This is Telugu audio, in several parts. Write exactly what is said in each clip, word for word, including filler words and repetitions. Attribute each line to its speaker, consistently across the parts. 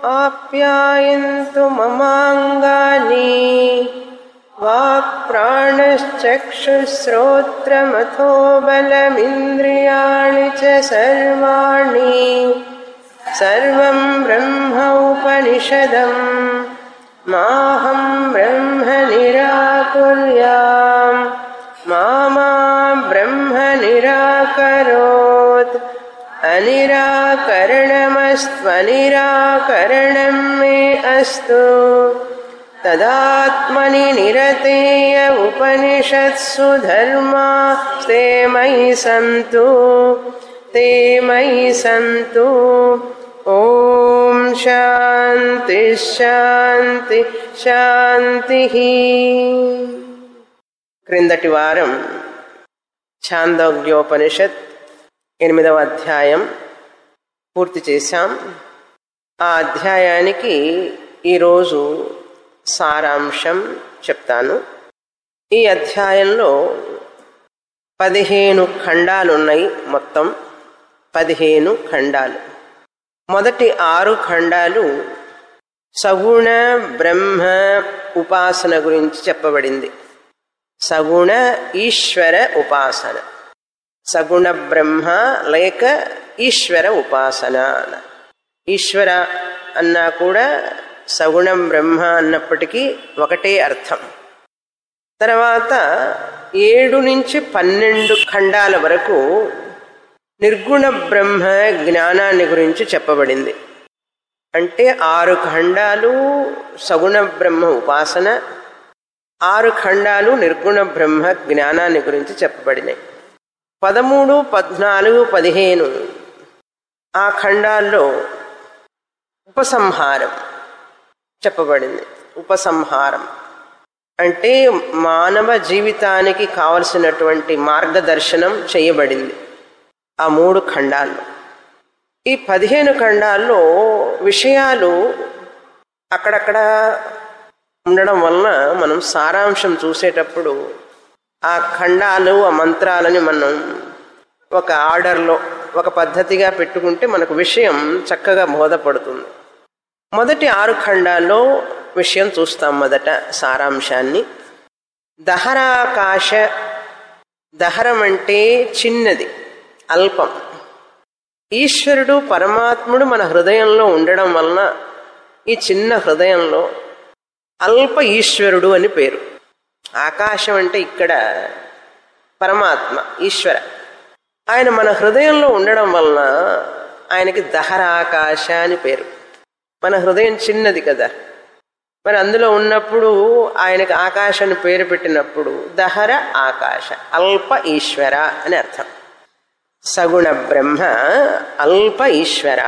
Speaker 1: ఆప్యాయంతు మమాంగాని వాక్ప్రాణశ్చక్షుశ్రోత్రమథో బలమింద్రియాణి చ సర్వాణి సర్వం బ్రహ్మ ఉపనిషదం మాహం బ్రహ్మ నిరాకుర్యాం మా మా బ్రహ్మ నిరాకరోత్ అనిరాకరణమస్త్వనిరాకరణం మే అస్తు తదాత్మని నిరతేయ ఉపనిషత్సు ధర్మా తే మయి సంతు తే మయి సంతు. ఓం శాంతి శాంతి శాంతి. క్రిందటి వారం ఛాందోగ్యోపనిషత్ ఎనిమిదవ అధ్యాయం పూర్తి చేశాం. ఆ అధ్యాయానికి ఈరోజు సారాంశం చెప్తాను. ఈ అధ్యాయంలో పదిహేను ఖండాలున్నాయి. మొత్తం పదిహేను ఖండాలు. మొదటి ఆరు ఖండాలు సగుణ బ్రహ్మ ఉపాసన గురించి చెప్పబడింది. సగుణ ఈశ్వర ఉపాసన, సగుణ బ్రహ్మ లేక ఈశ్వర ఉపాసన. ఈశ్వర అన్నా కూడా సగుణం బ్రహ్మ అన్నప్పటికీ ఒకటే అర్థం. తర్వాత ఏడు నుంచి పన్నెండు ఖండాల వరకు నిర్గుణ బ్రహ్మ జ్ఞానాన్ని గురించి చెప్పబడింది. అంటే ఆరు ఖండాలు సగుణ బ్రహ్మ ఉపాసన, ఆరు ఖండాలు నిర్గుణ బ్రహ్మ జ్ఞానాన్ని గురించి చెప్పబడినాయి. పదమూడు పద్నాలుగు పదిహేను ఆ ఖండాల్లో ఉపసంహారం చెప్పబడింది. ఉపసంహారం అంటే మానవ జీవితానికి కావలసినటువంటి మార్గదర్శనం చేయబడింది ఆ మూడు ఖండాల్లో. ఈ పదిహేను ఖండాల్లో విషయాలు అక్కడక్కడ ఉండడం వలన మనం సారాంశం చూసేటప్పుడు ఆ ఖండాలు ఆ మంత్రాలని మనం ఒక ఆర్డర్లో ఒక పద్ధతిగా పెట్టుకుంటే మనకు విషయం చక్కగా బోధపడుతుంది. మొదటి ఆరు ఖండాల్లో విషయం చూస్తాం. మొదట సారాంశాన్ని. దహరాకాశ. దహరం అంటే చిన్నది, అల్పం. ఈశ్వరుడు పరమాత్ముడు మన హృదయంలో ఉండడం వలన ఈ చిన్న హృదయంలో అల్ప ఈశ్వరుడు అని పేరు. ఆకాశం అంటే ఇక్కడ పరమాత్మ ఈశ్వర, ఆయన మన హృదయంలో ఉండడం వలన ఆయనకి దహరాకాశ అని పేరు. మన హృదయం చిన్నది కదా, మరి అందులో ఉన్నప్పుడు ఆయనకి ఆకాశాన్ని పేరు పెట్టినప్పుడు దహర ఆకాశ, అల్ప ఈశ్వర అని అర్థం. సగుణ బ్రహ్మ అల్ప ఈశ్వర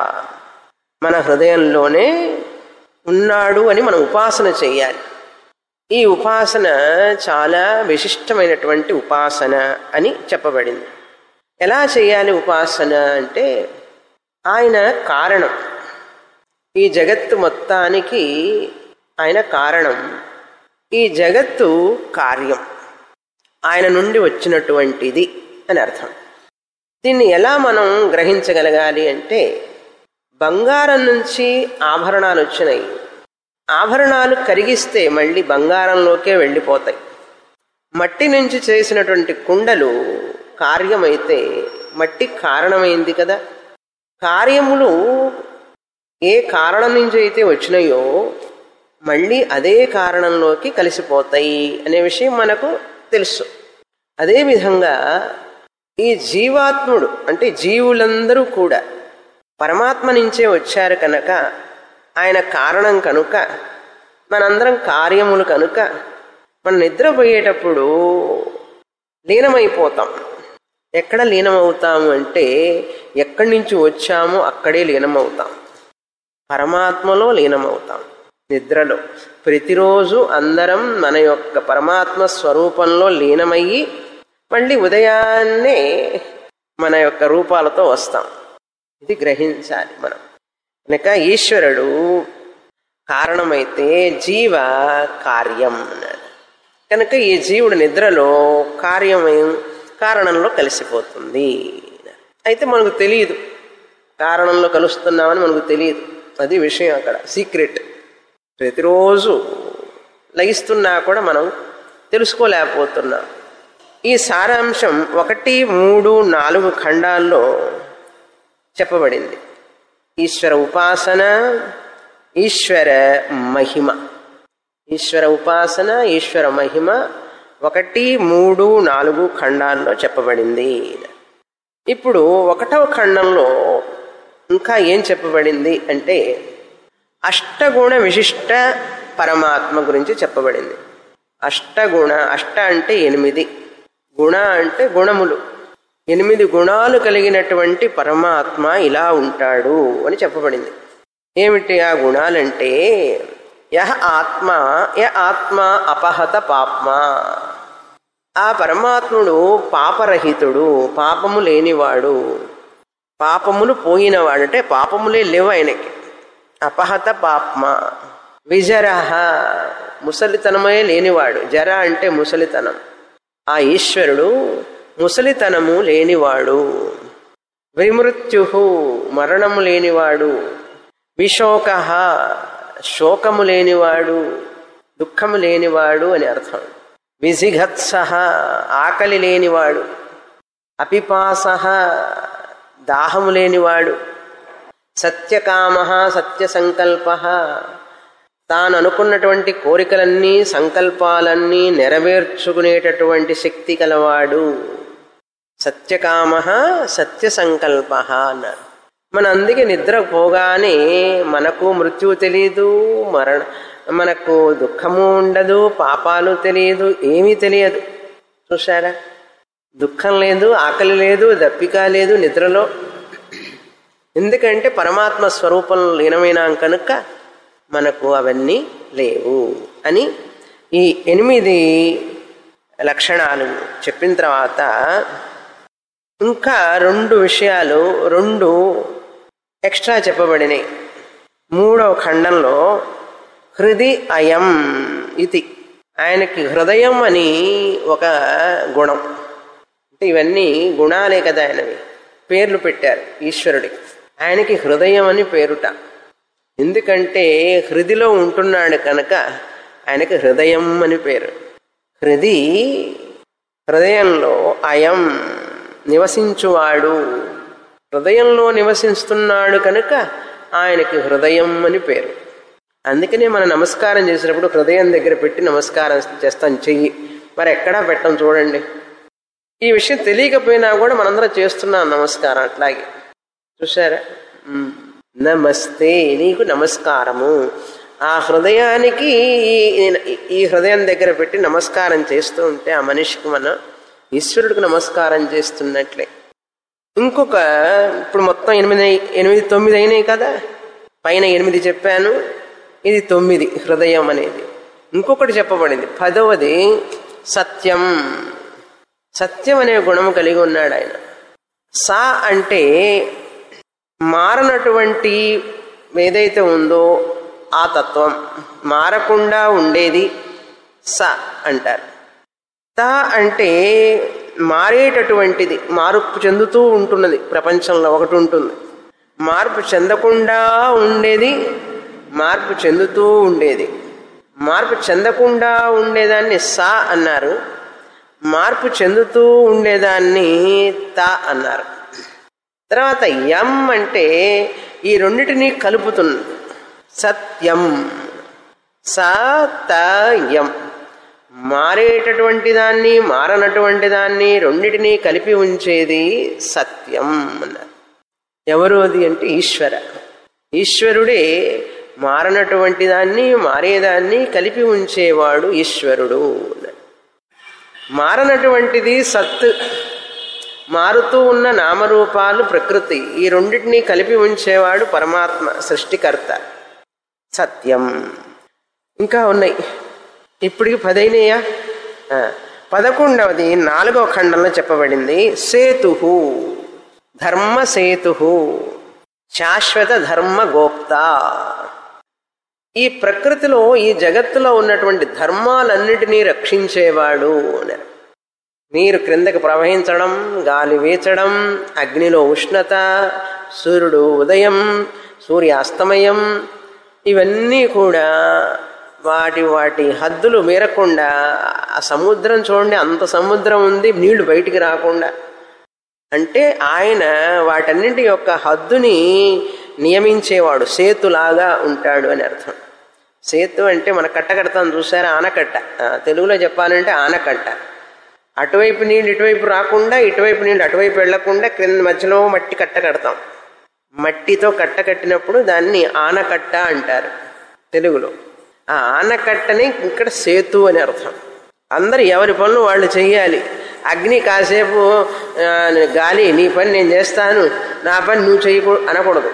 Speaker 1: మన హృదయంలోనే ఉన్నాడు అని మనం ఉపాసన చెయ్యాలి. ఈ ఉపాసన చాలా విశిష్టమైనటువంటి ఉపాసన అని చెప్పబడింది. ఎలా చేయాలి ఉపాసన అంటే, ఆయన కారణం, ఈ జగత్తు మొత్తానికి ఆయన కారణం, ఈ జగత్తు కార్యం, ఆయన నుండి వచ్చినటువంటిది అని అర్థం. దీన్ని ఎలా మనం గ్రహించగలగాలి అంటే, బంగారం నుంచి ఆభరణాలు వచ్చినాయి, ఆభరణాలు కరిగిస్తే మళ్ళీ బంగారంలోకే వెళ్ళిపోతాయి. మట్టి నుంచి చేసినటువంటి కుండలు కార్యమైతే మట్టి కారణమైంది కదా. కార్యములు ఏ కారణం నుంచి అయితే వచ్చినాయో మళ్ళీ అదే కారణంలోకి కలిసిపోతాయి అనే విషయం మనకు తెలుసు. అదేవిధంగా ఈ జీవాత్ముడు అంటే జీవులందరూ కూడా పరమాత్మ నుంచే వచ్చారు కనుక, ఆయన కారణం కనుక, మనందరం కార్యములు కనుక, మనం నిద్రపోయేటప్పుడు లీనమైపోతాం. ఎక్కడ లీనమవుతాము అంటే, ఎక్కడి నుంచి వచ్చామో అక్కడే లీనమవుతాం, పరమాత్మలో లీనమవుతాం. నిద్రలో ప్రతిరోజు అందరం మన యొక్క పరమాత్మ స్వరూపంలో లీనమయ్యి మళ్ళీ ఉదయాన్నే మన యొక్క రూపాలతో వస్తాం. ఇది గ్రహించాలి మనం. కనుక ఈశ్వరుడు కారణమైతే జీవ కార్యం అన్నాడు. కనుక ఈ జీవుడు నిద్రలో కార్యమై కారణంలో కలిసిపోతుంది. అయితే మనకు తెలియదు, కారణంలో కలుస్తున్నామని మనకు తెలియదు. అది విషయం అక్కడ సీక్రెట్. ప్రతిరోజు లయిస్తున్నా కూడా మనం తెలుసుకోలేకపోతున్నాం. ఈ సారాంశం ఒకటి మూడు నాలుగు ఖండాల్లో చెప్పబడింది. ఈశ్వర ఉపాసన, ఈశ్వర మహిమ. ఈశ్వర ఉపాసన, ఈశ్వర మహిమ ఒకటి మూడు నాలుగు ఖండాల్లో చెప్పబడింది. ఇప్పుడు ఒకటవ ఖండంలో ఇంకా ఏం చెప్పబడింది అంటే అష్టగుణ విశిష్ట పరమాత్మ గురించి చెప్పబడింది. అష్టగుణ, అష్ట అంటే ఎనిమిది, గుణ అంటే గుణములు, ఎనిమిది గుణాలు కలిగినటువంటి పరమాత్మ ఇలా ఉంటాడు అని చెప్పబడింది. ఏమిటి ఆ గుణాలంటే యహ ఆత్మ య ఆత్మ అపహత పాప్మ. ఆ పరమాత్ముడు పాపరహితుడు, పాపము లేనివాడు, పాపములు పోయినవాడు, అంటే పాపములే లేవు ఆయనకి. అపహత పాప్మ. విజరహ, ముసలితనమే లేనివాడు. జర అంటే ముసలితనం. ఆ ఈశ్వరుడు ముసలితనము లేనివాడు. విమృత్యు, మరణము లేనివాడు. విశోక, శోకము లేనివాడు, దుఃఖము లేనివాడు అని అర్థం. విజిఘత్స, ఆకలి లేనివాడు. అపిపాస, దాహము లేనివాడు. సత్యకామ, సత్య సంకల్ప, తాను అనుకున్నటువంటి కోరికలన్నీ సంకల్పాలన్నీ నెరవేర్చుకునేటటువంటి శక్తి కలవాడు. సత్యకామ సత్య సంకల్ప అన్నారు. మన అందుకే నిద్రపోగానే మనకు మృత్యువు తెలియదు, మరణ మనకు దుఃఖము ఉండదు, పాపాలు తెలియదు, ఏమీ తెలియదు. చూసారా, దుఃఖం లేదు, ఆకలి లేదు, దప్పిక లేదు నిద్రలో. ఎందుకంటే పరమాత్మ స్వరూపం లీనమైనాం కనుక మనకు అవన్నీ లేవు అని ఈ ఎనిమిది లక్షణాలు చెప్పిన తర్వాత ఇంకా రెండు విషయాలు రెండు ఎక్స్ట్రా చెప్పబడినాయి. మూడవ ఖండంలో హృది అయం ఇది, ఆయనకి హృదయం అని ఒక గుణం. అంటే ఇవన్నీ గుణాలే కదా, ఆయనవి పేర్లు పెట్టారు ఈశ్వరుడికి. ఆయనకి హృదయం అని పేరుట. ఎందుకంటే హృదిలో ఉంటున్నాడు కనుక ఆయనకి హృదయం అని పేరు. హృది, హృదయంలో అయం నివసించువాడు, హృదయంలో నివసిస్తున్నాడు కనుక ఆయనకి హృదయం అని పేరు. అందుకనే మనం నమస్కారం చేసినప్పుడు హృదయం దగ్గర పెట్టి నమస్కారం చేస్తాం, చెయ్యి మరి ఎక్కడా పెట్టం. చూడండి, ఈ విషయం తెలియకపోయినా కూడా మనందరం చేస్తున్నాం నమస్కారం. అట్లాగే చూసారా, నమస్తే నీకు నమస్కారము. ఆ హృదయానికి ఈ హృదయం దగ్గర పెట్టి నమస్కారం చేస్తూ ఉంటే ఆ మనిషికి మనం ఈశ్వరుడికి నమస్కారం చేస్తున్నట్లే. ఇంకొక ఇప్పుడు మొత్తం ఎనిమిది ఎనిమిది తొమ్మిది అయినాయి కదా, పైన ఎనిమిది చెప్పాను, ఇది తొమ్మిది హృదయం అనేది. ఇంకొకటి చెప్పబడింది పదవది సత్యం. సత్యం అనే గుణము కలిగి ఉన్నాడు ఆయన. సా అంటే మారనటువంటి ఏదైతే ఉందో ఆ తత్వం, మారకుండా ఉండేది స అంటారు. త అంటే మారేటటువంటిది, మార్పు చెందుతూ ఉంటున్నది. ప్రపంచంలో ఒకటి ఉంటుంది మార్పు చెందకుండా ఉండేది, మార్పు చెందుతూ ఉండేది. మార్పు చెందకుండా ఉండేదాన్ని స అన్నారు, మార్పు చెందుతూ ఉండేదాన్ని త అన్నారు. తర్వాత యం అంటే ఈ రెండిటినీ కలుపుతుంది. సత్యం, సత్యం, మారేటటువంటి దాన్ని మారనటువంటి దాన్ని రెండిటినీ కలిపి ఉంచేది సత్యం అన్నారు. ఎవరు అది అంటే ఈశ్వర. ఈశ్వరుడే మారనటువంటి దాన్ని మారేదాన్ని కలిపి ఉంచేవాడు ఈశ్వరుడు. మారనటువంటిది సత్, మారుతూ ఉన్న నామరూపాలు ప్రకృతి, ఈ రెండింటినీ కలిపి ఉంచేవాడు పరమాత్మ సృష్టికర్త. సత్యం. ఇంకా ఉన్నాయి, ఇప్పటికి పదైనయా. పదకొండవది నాలుగవ ఖండంలో చెప్పబడింది సేతు, ధర్మ సేతు, శాశ్వత ధర్మ గోప్త. ఈ ప్రకృతిలో ఈ జగత్తులో ఉన్నటువంటి ధర్మాలన్నిటినీ రక్షించేవాడు. నీరు క్రిందకి ప్రవహించడం, గాలి వీచడం, అగ్నిలో ఉష్ణత, సూర్యుడు ఉదయం, సూర్యాస్తమయం ఇవన్నీ కూడా వాటి వాటి హద్దులు మీరకుండా ఆ సముద్రం చూడండి, అంత సముద్రం ఉంది, నీళ్లు బయటికి రాకుండా. అంటే ఆయన వాటన్నింటి యొక్క హద్దుని నియమించేవాడు, సేతులాగా ఉంటాడు అని అర్థం. సేతు అంటే మన కట్ట కడతాం చూసారా, ఆనకట్ట. తెలుగులో చెప్పాలంటే ఆనకట్ట. అటువైపు నీళ్ళు ఇటువైపు రాకుండా, ఇటువైపు నీళ్ళు అటువైపు వెళ్లకుండా క్రింద మధ్యలో మట్టి కట్ట కడతాం. మట్టితో కట్ట కట్టినప్పుడు దాన్ని ఆనకట్ట అంటారు తెలుగులో. ఆ ఆనకట్టని ఇక్కడ సేతు అని అర్థం. అందరు ఎవరి పనులు వాళ్ళు చెయ్యాలి. అగ్ని కాసేపు గాలి నీ పని నేను చేస్తాను, నా పని నువ్వు చెయ్యకూ అనకూడదు.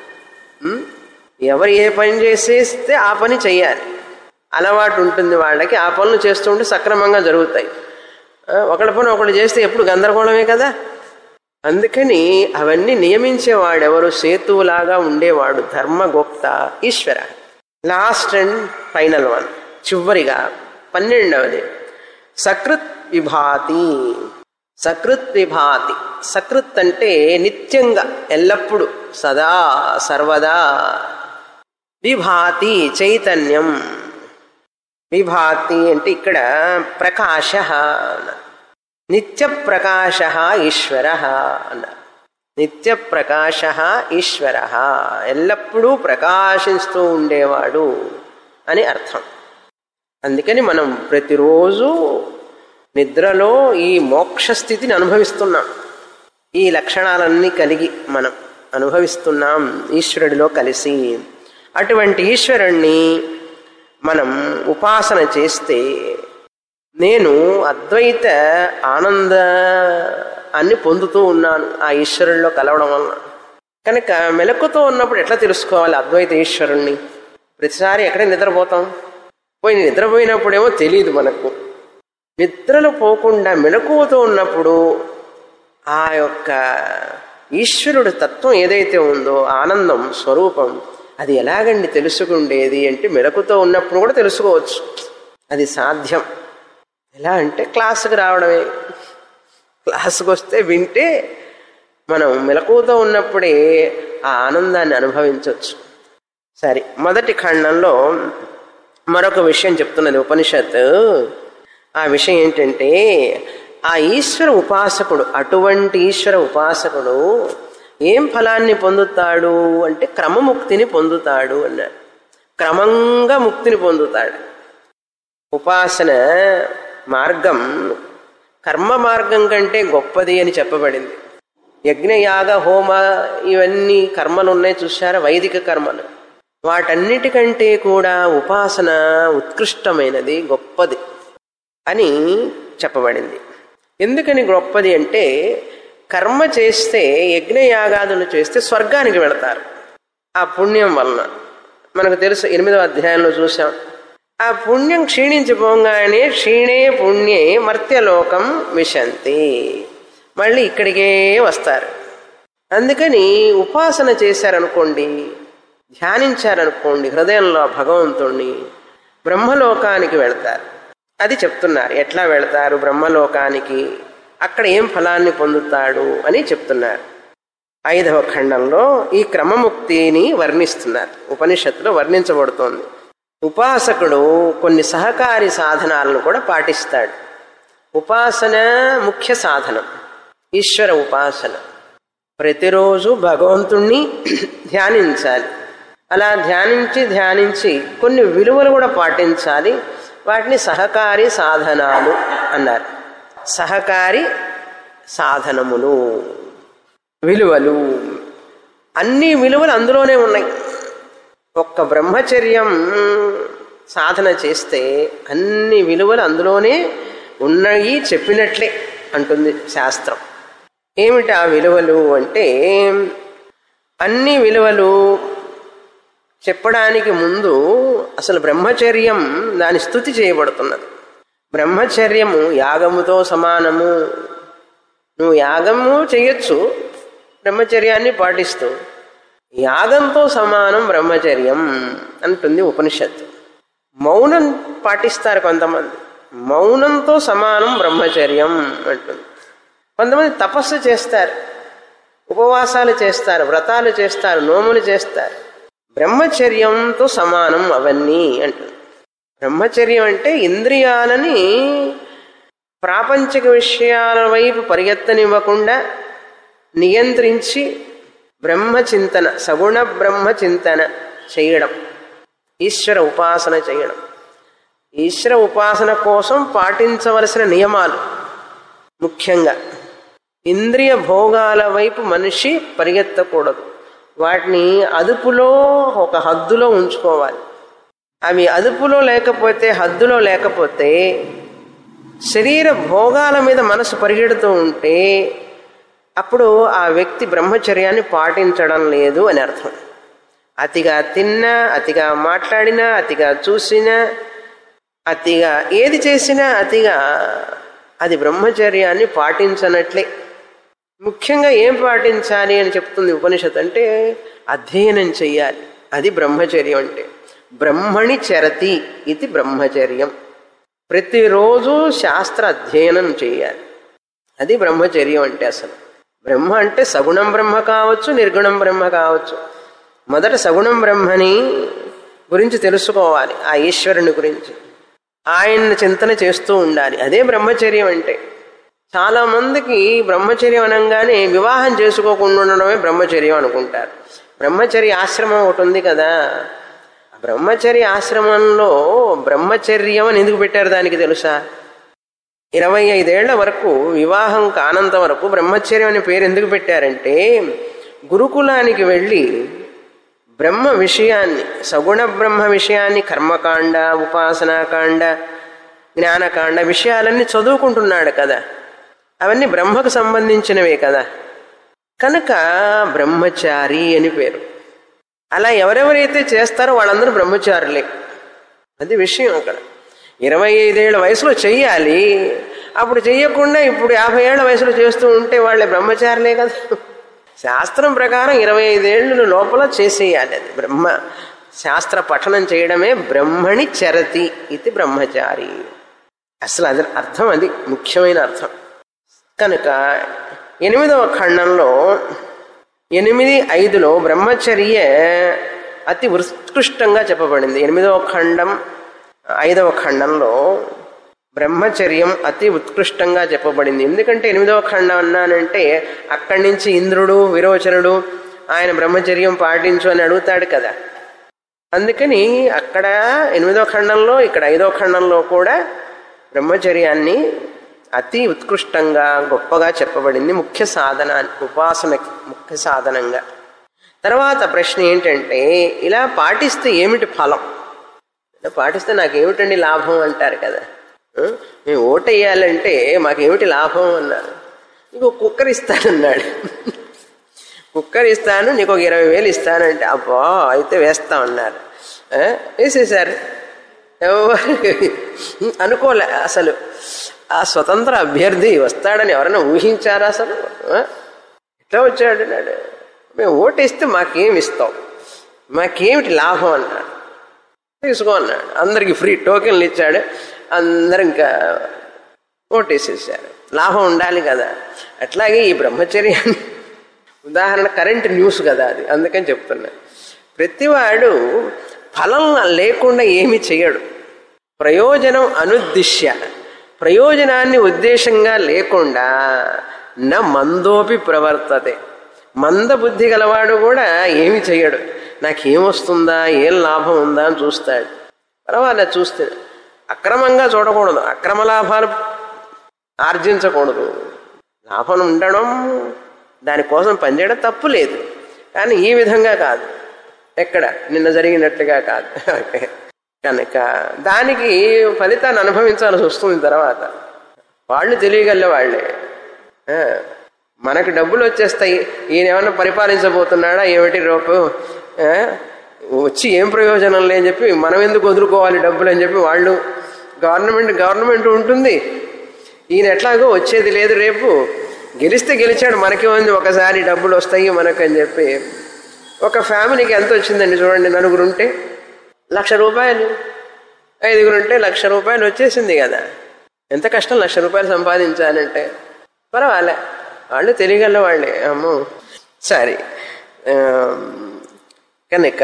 Speaker 1: ఎవరు ఏ పని చేసేస్తే ఆ పని చెయ్యాలి. అలవాటు ఉంటుంది వాళ్ళకి, ఆ పనులు చేస్తూ ఉంటే సక్రమంగా జరుగుతాయి. ఒకళ్ళ పని ఒకళ్ళు చేస్తే ఎప్పుడు గందరగోళమే కదా. అందుకని అవన్నీ నియమించేవాడెవరు? సేతువులాగా ఉండేవాడు Dharmagupta Ishwara. Last and final one, చివరిగా పన్నెండవది సకృత్ విభాతి. సకృత్ విభాతి. సకృత్ అంటే నిత్యంగా, ఎల్లప్పుడూ, సదా సర్వదా. విభాతి చైతన్యం. విభాతి అంటే ఇక్కడ ప్రకాశ, నిత్య ప్రకాశ ఈశ్వర అన్నారు. నిత్య ప్రకాశ ఈశ్వర, ఎల్లప్పుడూ ప్రకాశిస్తూ ఉండేవాడు అని అర్థం. అందుకని మనం ప్రతిరోజు నిద్రలో ఈ మోక్ష స్థితిని అనుభవిస్తున్నాం. ఈ లక్షణాలన్నీ కలిగి మనం అనుభవిస్తున్నాం ఈశ్వరుడిలో కలిసి. అటువంటి ఈశ్వరుణ్ణి మనం ఉపాసన చేస్తే నేను అద్వైత ఆనంద అన్ని పొందుతూ ఉన్నాను ఆ ఈశ్వరుల్లో కలవడం వలన. కనుక మెలకుతో ఉన్నప్పుడు ఎట్లా తెలుసుకోవాలి అద్వైత ఈశ్వరుణ్ణి? ప్రతిసారి ఎక్కడే నిద్రపోతాం, పోయి నిద్రపోయినప్పుడేమో తెలియదు మనకు. నిద్రలు పోకుండా మెలకువతో ఉన్నప్పుడు ఆ యొక్క ఈశ్వరుడు తత్వం ఏదైతే ఉందో, ఆనందం స్వరూపం, అది ఎలాగండి తెలుసుకుండేది అంటే మెలకుతో ఉన్నప్పుడు కూడా తెలుసుకోవచ్చు. అది సాధ్యం. ఎలా అంటే క్లాసుకు రావడమే. క్లాసుకు వస్తే వింటే మనం మెలకువతో ఉన్నప్పుడే ఆ ఆనందాన్ని అనుభవించవచ్చు. సరే, మొదటి ఖండంలో మరొక విషయం చెప్తున్నది ఉపనిషత్తు. ఆ విషయం ఏంటంటే, ఆ ఈశ్వర ఉపాసకుడు, అటువంటి ఈశ్వర ఉపాసకుడు ఏం ఫలాన్ని పొందుతాడు అంటే క్రమముక్తిని పొందుతాడు అన్నాడు. క్రమంగా ముక్తిని పొందుతాడు. ఉపాసన మార్గం కర్మ మార్గం కంటే గొప్పది అని చెప్పబడింది. యజ్ఞయాగ హోమ ఇవన్నీ కర్మలు ఉన్నాయి చూశారా, వైదిక కర్మలు. వాటన్నిటికంటే కూడా ఉపాసన ఉత్కృష్టమైనది, గొప్పది అని చెప్పబడింది. ఎందుకని గొప్పది అంటే, కర్మ చేస్తే, యజ్ఞయాగాదులు చేస్తే స్వర్గానికి వెళతారు ఆ పుణ్యం వలన. మనకు తెలుసు, ఎనిమిదవ అధ్యాయంలో చూసాం. ఆ పుణ్యం క్షీణించిపోగానే క్షీణే పుణ్యే మర్త్యలోకం విశంతి, మళ్ళీ ఇక్కడికే వస్తారు. అందుకని ఉపాసన చేశారనుకోండి, ధ్యానించారనుకోండి హృదయంలో భగవంతుణ్ణి, బ్రహ్మలోకానికి వెళతారు. అది చెప్తున్నారు. ఎట్లా వెళతారు బ్రహ్మలోకానికి, అక్కడ ఏం ఫలాన్ని పొందుతాడు అని చెప్తున్నారు. ఐదవ ఖండంలో ఈ క్రమముక్తిని వర్ణిస్తున్నారు. ఉపనిషత్తులో వర్ణించబడుతోంది. ఉపాసకుడు కొన్ని సహకారి సాధనాలను కూడా పాటిస్తాడు. ఉపాసన ముఖ్య సాధనం ఈశ్వర ఉపాసన. ప్రతిరోజు భగవంతుణ్ణి ధ్యానించాలి. అలా ధ్యానించి ధ్యానించి కొన్ని విలువలు కూడా పాటించాలి. వాటిని సహకారి సాధనాలు అన్నారు. సహకారి సాధనములు, విలువలు, అన్ని విలువలు అందులోనే ఉన్నాయి. ఒక్క బ్రహ్మచర్యం సాధన చేస్తే అన్ని విలువలు అందులోనే ఉన్నాయి, చెప్పినట్లే అంటుంది శాస్త్రం. ఏమిటి ఆ విలువలు అంటే, అన్ని విలువలు చెప్పడానికి ముందు అసలు బ్రహ్మచర్యం దాని స్తుతి చేయబడుతున్నది. బ్రహ్మచర్యము యాగముతో సమానము. నువ్వు యాగము చేయొచ్చు బ్రహ్మచర్యాన్ని పాటిస్తూ, యాగంతో సమానం బ్రహ్మచర్యం అంటుంది ఉపనిషత్తు. మౌనం పాటిస్తారు కొంతమంది, మౌనంతో సమానం బ్రహ్మచర్యం అంటుంది. కొంతమంది తపస్సు చేస్తారు, ఉపవాసాలు చేస్తారు, వ్రతాలు చేస్తారు, నోములు చేస్తారు. బ్రహ్మచర్యంతో సమానం అవన్నీ అంటుంది. బ్రహ్మచర్యం అంటే ఇంద్రియాలని ప్రాపంచిక విషయాల వైపు పరిగెత్తనివ్వకుండా నియంత్రించి బ్రహ్మచింతన, సగుణ బ్రహ్మచింతన చేయడం, ఈశ్వర ఉపాసన చేయడం. ఈశ్వర ఉపాసన కోసం పాటించవలసిన నియమాలు ముఖ్యంగా ఇంద్రియ భోగాల వైపు మనిషి పరిగెత్తకూడదు. వాటిని అదుపులో ఒక హద్దులో ఉంచుకోవాలి. అవి అదుపులో లేకపోతే, హద్దులో లేకపోతే శరీర భోగాల మీద మనసు పరిగెడుతూ ఉంటే అప్పుడు ఆ వ్యక్తి బ్రహ్మచర్యాన్ని పాటించడం లేదు అని అర్థం. అతిగా తిన్నా, అతిగా మాట్లాడినా, అతిగా చూసినా, అతిగా ఏది చేసినా అతిగా అది బ్రహ్మచర్యాన్ని పాటించనట్లే. ముఖ్యంగా ఏం పాటించాలి అని చెప్తుంది ఉపనిషత్తు అంటే అధ్యయనం చెయ్యాలి. అది బ్రహ్మచర్యం అంటే. బ్రహ్మణి చరతి ఇది బ్రహ్మచర్యం. ప్రతిరోజు శాస్త్ర అధ్యయనం చేయాలి. అది బ్రహ్మచర్యం అంటే. అసలు బ్రహ్మ అంటే సగుణం బ్రహ్మ కావచ్చు, నిర్గుణం బ్రహ్మ కావచ్చు. మొదట సగుణం బ్రహ్మని గురించి తెలుసుకోవాలి, ఆ ఈశ్వరుని గురించి ఆయన్ని చింతన చేస్తూ ఉండాలి. అదే బ్రహ్మచర్యం అంటే. చాలామందికి బ్రహ్మచర్యం అనగానే వివాహం చేసుకోకుండా ఉండడమే బ్రహ్మచర్యం అనుకుంటారు. బ్రహ్మచర్య ఆశ్రమం ఒకటి ఉంది కదా, బ్రహ్మచర్య ఆశ్రమంలో బ్రహ్మచర్యం అని ఎందుకు పెట్టారు దానికి తెలుసా? ఇరవై ఐదేళ్ల వరకు వివాహం కానంత వరకు బ్రహ్మచర్యం అనే పేరు ఎందుకు పెట్టారంటే గురుకులానికి వెళ్ళి బ్రహ్మ విషయాన్ని, సగుణ బ్రహ్మ విషయాన్ని, కర్మకాండ, ఉపాసనాకాండ, జ్ఞానకాండ విషయాలన్నీ చదువుకుంటున్నాడు కదా, అవన్నీ బ్రహ్మకు సంబంధించినవే కదా, కనుక బ్రహ్మచారి అని పేరు. అలా ఎవరెవరైతే చేస్తారో వాళ్ళందరూ బ్రహ్మచారులే. అది విషయం అక్కడ. ఇరవై ఐదేళ్ల వయసులో చెయ్యాలి, అప్పుడు చెయ్యకుండా ఇప్పుడు యాభై ఏళ్ల వయసులో చేస్తూ ఉంటే వాళ్ళే బ్రహ్మచారులే కదా. శాస్త్రం ప్రకారం ఇరవై ఐదేళ్ళు లోపల చేసేయాలి. అది బ్రహ్మ శాస్త్ర పఠనం చేయడమే బ్రహ్మణి చరతి ఇది బ్రహ్మచారి. అసలు అది అర్థం, అది ముఖ్యమైన అర్థం. కనుక ఎనిమిదవ ఖండంలో ఎనిమిది ఐదులో బ్రహ్మచర్య అతి ఉత్కృష్టంగా చెప్పబడింది. ఎనిమిదవ ఖండం ఐదవ ఖండంలో బ్రహ్మచర్యం అతి ఉత్కృష్టంగా చెప్పబడింది. ఎందుకంటే ఎనిమిదవ ఖండం అన్నానంటే అక్కడి నుంచి ఇంద్రుడు, విరోచనుడు ఆయన బ్రహ్మచర్యం పాటించు అని అడుగుతాడు కదా. అందుకని అక్కడ ఎనిమిదవ ఖండంలో, ఇక్కడ ఐదవ ఖండంలో కూడా బ్రహ్మచర్యాన్ని అతి ఉత్కృష్టంగా గొప్పగా చెప్పబడింది. ముఖ్య సాధన, ఉపాసన ముఖ్య సాధనంగా. తర్వాత ప్రశ్న ఏంటంటే ఇలా పాటిస్తే ఏమిటి ఫలం? ఇలా పాటిస్తే నాకేమిటండి లాభం అంటారు కదా. మేము ఓటు వేయాలంటే మాకేమిటి లాభం అన్నారు. నీకు కుక్కర్ ఇస్తానన్నాడు. కుక్కర్ ఇస్తాను, నీకు ఒక ఇరవై వేలు ఇస్తానంటే అబ్బా అయితే వేస్తామన్నారు. వేసేసారు. ఎవరు అనుకోలే అసలు. ఆ స్వతంత్ర అభ్యర్థి వస్తాడని ఎవరైనా ఊహించారా అసలు? ఎట్లా వచ్చాడు అన్నాడు. మేము ఓటేస్తే మాకేమి ఇస్తాం, మాకేమిటి లాభం అన్నాడు. తీసుకో అన్నాడు. అందరికి ఫ్రీ టోకెన్లు ఇచ్చాడు. అందరు ఇంకా ఓటేసేసారు. లాభం ఉండాలి కదా. అట్లాగే ఈ బ్రహ్మచర్యాన్ని, ఉదాహరణ కరెంట్ న్యూస్ కదా అది, అందుకని చెప్తున్నా. ప్రతివాడు ఫలం లేకుండా ఏమి చేయడు. ప్రయోజనం అనుద్దిశ్య, ప్రయోజనాన్ని ఉద్దేశంగా లేకుండా నా మందోపి ప్రవర్తతే. మంద బుద్ధి గలవాడు కూడా ఏమి చెయ్యడు. నాకేమొస్తుందా, ఏం లాభం ఉందా అని చూస్తాడు. పర్వాలేదు చూస్తే. అక్రమంగా చూడకూడదు, అక్రమ లాభాలు ఆర్జించకూడదు. లాభం ఉండడం, దానికోసం పనిచేయడం తప్పు లేదు. కానీ ఈ విధంగా కాదు, ఎక్కడ నిన్న జరిగినట్లుగా కాదు. కనుక దానికి ఫలితాన్ని అనుభవించాల్సి వస్తుంది తర్వాత. వాళ్ళు తెలియగల వాళ్ళే. మనకు డబ్బులు వచ్చేస్తాయి. ఈయన ఏమన్నా పరిపాలించబోతున్నాడా ఏమిటి రేపు, వచ్చి ఏం ప్రయోజనం లేని చెప్పి మనం ఎందుకు వదులుకోవాలి డబ్బులు అని చెప్పి వాళ్ళు, గవర్నమెంట్ గవర్నమెంట్ ఉంటుంది, ఈయన ఎట్లాగో వచ్చేది లేదు, రేపు గెలిస్తే గెలిచాడు మనకేముంది, ఒకసారి డబ్బులు వస్తాయి మనకు అని చెప్పి. ఒక ఫ్యామిలీకి ఎంత వచ్చిందండి చూడండి, నలుగురు ఉంటే లక్ష రూపాయలు, ఐదుగురు ఉంటే లక్ష రూపాయలు వచ్చేసింది కదా. ఎంత కష్టం లక్ష రూపాయలు సంపాదించాలంటే. పర్వాలే, వాళ్ళు తెలియగల వాళ్ళే. అమ్మో సరే, కనుక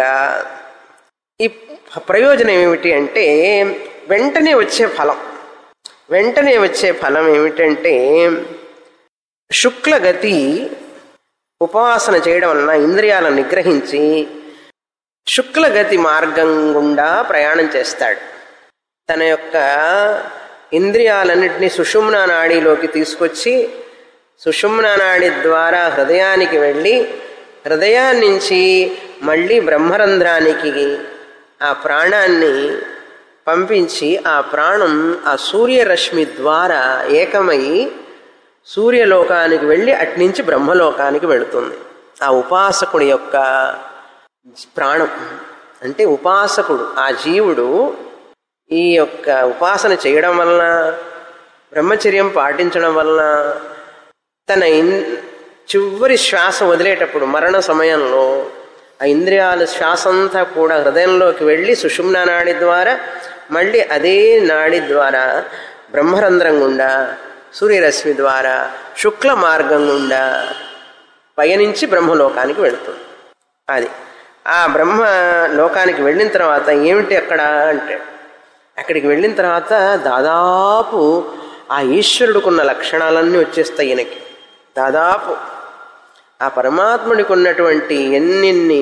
Speaker 1: ఈ ప్రయోజనం ఏమిటి అంటే వెంటనే వచ్చే ఫలం. వెంటనే వచ్చే ఫలం ఏమిటంటే శుక్లగతి ఉపాసన చేయడం వలన ఇంద్రియాలను నిగ్రహించి శుక్లగతి మార్గం గుండా ప్రయాణం చేస్తాడు. తన యొక్క ఇంద్రియాలన్నింటినీ సుషుమ్నా నాడిలోకి తీసుకొచ్చి సుషుమ్నా నాడి ద్వారా హృదయానికి వెళ్ళి హృదయాన్నించి మళ్ళీ బ్రహ్మరంధ్రానికి ఆ ప్రాణాన్ని పంపించి ఆ ప్రాణం ఆ సూర్యరశ్మి ద్వారా ఏకమై సూర్యలోకానికి వెళ్ళి అట్నుంచి బ్రహ్మలోకానికి వెళుతుంది. ఆ ఉపాసకుడి యొక్క ప్రాణం అంటే ఉపాసకుడు ఆ జీవుడు ఈ యొక్క ఉపాసన చేయడం వలన బ్రహ్మచర్యం పాటించడం వలన తన ఇన్ చివరి శ్వాస వదిలేటప్పుడు మరణ సమయంలో ఆ ఇంద్రియాల శ్వాస అంతా కూడా హృదయంలోకి వెళ్ళి సుషుమ్నా నాడి ద్వారా మళ్ళీ అదే నాడి ద్వారా బ్రహ్మరంధ్రం గుండా సూర్యరశ్మి ద్వారా శుక్ల మార్గం గుండా పయనించి బ్రహ్మలోకానికి వెళుతుంది. అది ఆ బ్రహ్మ లోకానికి వెళ్ళిన తర్వాత ఏమిటి అక్కడ అంటే అక్కడికి వెళ్ళిన తర్వాత దాదాపు ఆ ఈశ్వరుడికున్న లక్షణాలన్నీ వచ్చేస్తాయి ఈయనకి. దాదాపు ఆ పరమాత్ముడికి ఉన్నటువంటి ఎన్నెన్ని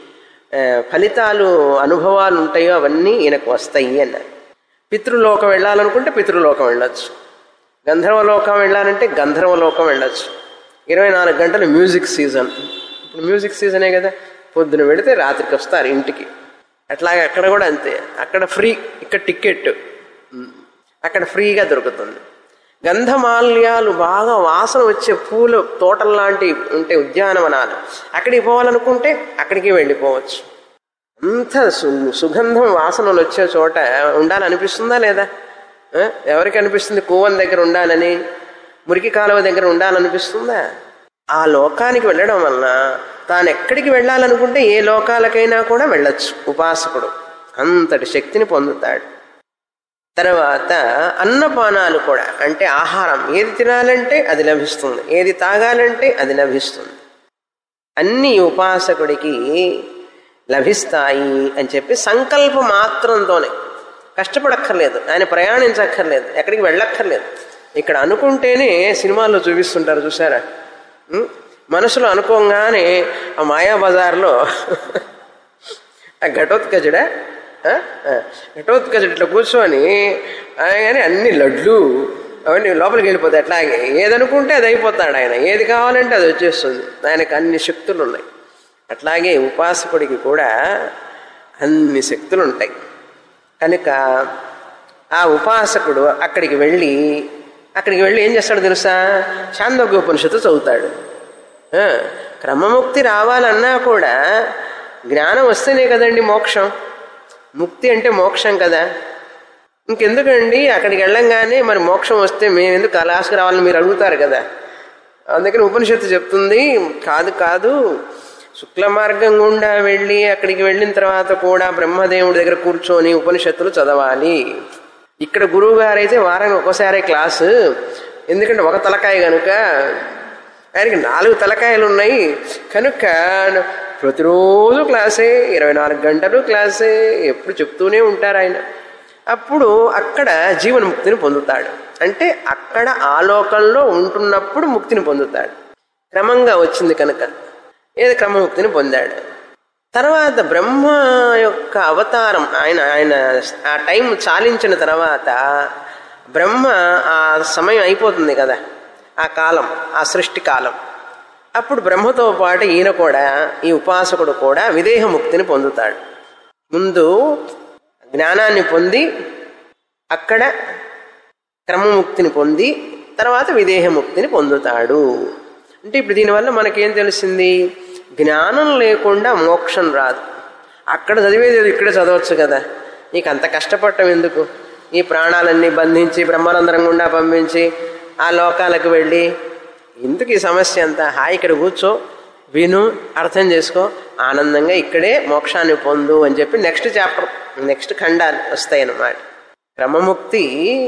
Speaker 1: ఫలితాలు అనుభవాలు ఉంటాయో అవన్నీ ఈయనకు వస్తాయి అన్నారు. పితృలోకం వెళ్ళాలనుకుంటే పితృలోకం వెళ్ళొచ్చు, గంధర్వలోకం వెళ్ళాలంటే గంధర్వలోకం వెళ్ళొచ్చు. ఇరవై నాలుగు గంటలు మ్యూజిక్ సీజన్. ఇప్పుడు మ్యూజిక్ సీజనే కదా, పొద్దున వెళితే రాత్రికి వస్తారు ఇంటికి. అట్లాగే అక్కడ కూడా అంతే, అక్కడ ఫ్రీ, ఇక్కడ టికెట్, అక్కడ ఫ్రీగా దొరుకుతుంది. గంధమాల్యాలు బాగా వాసన వచ్చే పూలు తోటల్లాంటివి ఉంటే ఉద్యానవనాలు, అక్కడికి పోవాలనుకుంటే అక్కడికి వెళ్ళిపోవచ్చు. అంత సు సుగంధం వాసనలు వచ్చే చోట ఉండాలనిపిస్తుందా లేదా? ఎవరికి అనిపిస్తుంది కూవన్ దగ్గర ఉండాలని, మురికి కాలువ దగ్గర ఉండాలనిపిస్తుందా? ఆ లోకానికి వెళ్ళడం వలన తాను ఎక్కడికి వెళ్ళాలనుకుంటే ఏ లోకాలకైనా కూడా వెళ్ళొచ్చు ఉపాసకుడు. అంతటి శక్తిని పొందుతాడు. తర్వాత అన్నపానాలు కూడా, అంటే ఆహారం ఏది తినాలంటే అది లభిస్తుంది, ఏది తాగాలంటే అది లభిస్తుంది, అన్ని ఉపాసకుడికి లభిస్తాయి అని చెప్పి సంకల్ప మాత్రంతోనే, కష్టపడక్కర్లేదు, ఆయన ప్రయాణించక్కర్లేదు, ఎక్కడికి వెళ్ళక్కర్లేదు. ఇక్కడ అనుకుంటేనే సినిమాల్లో చూపిస్తుంటారు చూసారా, మనసులో అనుకోగానే ఆ మాయాబజార్లో ఆ ఘటోత్కచుడా ఘటోత్కచుడు ఇట్లా కూర్చొని కానీ అన్ని లడ్లు అవన్నీ లోపలికి వెళ్ళిపోతాయి. అట్లాగే ఏదనుకుంటే అది అయిపోతాడు ఆయన, ఏది కావాలంటే అది వచ్చేస్తుంది, ఆయనకు అన్ని శక్తులు ఉన్నాయి. అట్లాగే ఉపాసకుడికి కూడా అన్ని శక్తులు ఉంటాయి. కనుక ఆ ఉపాసకుడు అక్కడికి వెళ్ళి అక్కడికి వెళ్ళి ఏం చేస్తాడు తెలుసా? ఛాందోగ్యోపనిషత్తు చదువుతాడు. క్రమముక్తి రావాలన్నా కూడా జ్ఞానం వస్తేనే కదండి మోక్షం. ముక్తి అంటే మోక్షం కదా. ఇంకెందుకండి అక్కడికి వెళ్ళంగానే మరి మోక్షం వస్తే మేము ఎందుకు కలాసుకు రావాలని మీరు అడుగుతారు కదా. అందుకని ఉపనిషత్తు చెప్తుంది, కాదు కాదు శుక్ల మార్గం గుండా వెళ్ళి అక్కడికి వెళ్ళిన తర్వాత కూడా బ్రహ్మదేవుడి దగ్గర కూర్చొని ఉపనిషత్తులు చదవాలి. ఇక్కడ గురువు గారైతే వారానికి ఒకసారి క్లాసు, ఎందుకంటే ఒక తలకాయ కనుక ఆయనకి నాలుగు తలకాయలు ఉన్నాయి కనుక ప్రతిరోజు క్లాసే, ఇరవై నాలుగు గంటలు క్లాసే, ఎప్పుడు చెప్తూనే ఉంటారు ఆయన. అప్పుడు అక్కడ జీవన్ముక్తిని పొందుతాడు. అంటే అక్కడ ఆలోకంలో ఉంటున్నప్పుడు ముక్తిని పొందుతాడు. క్రమంగా వచ్చింది కనుక ఏదో క్రమముక్తిని పొందాడు. తర్వాత బ్రహ్మ యొక్క అవతారం ఆయన ఆయన ఆ టైం చాలించిన తర్వాత బ్రహ్మ ఆ సమయం అయిపోతుంది కదా, ఆ కాలం, ఆ సృష్టి కాలం. అప్పుడు బ్రహ్మతో పాటు ఈయన కూడా, ఈ ఉపాసకుడు కూడా విదేహముక్తిని పొందుతాడు. ముందు జ్ఞానాన్ని పొంది అక్కడ క్రమముక్తిని పొంది తర్వాత విదేహముక్తిని పొందుతాడు. అంటే ఇప్పుడు దీనివల్ల మనకేం తెలిసింది? జ్ఞానం లేకుండా మోక్షం రాదు. అక్కడ చదివేది ఇక్కడ చదవచ్చు కదా, నీకు అంత కష్టపడటం ఎందుకు? ఈ ప్రాణాలన్నీ బంధించి బ్రహ్మరంధ్రం గుండా పంపించి ఆ లోకాలకు వెళ్ళి ఎందుకు ఈ సమస్య అంతా? హాయి ఇక్కడ కూర్చో, విను, అర్థం చేసుకో, ఆనందంగా ఇక్కడే మోక్షాన్ని పొందు అని చెప్పి నెక్స్ట్ చాప్టర్, నెక్స్ట్ ఖండాలు వస్తాయి అన్నమాట. క్రమముక్తి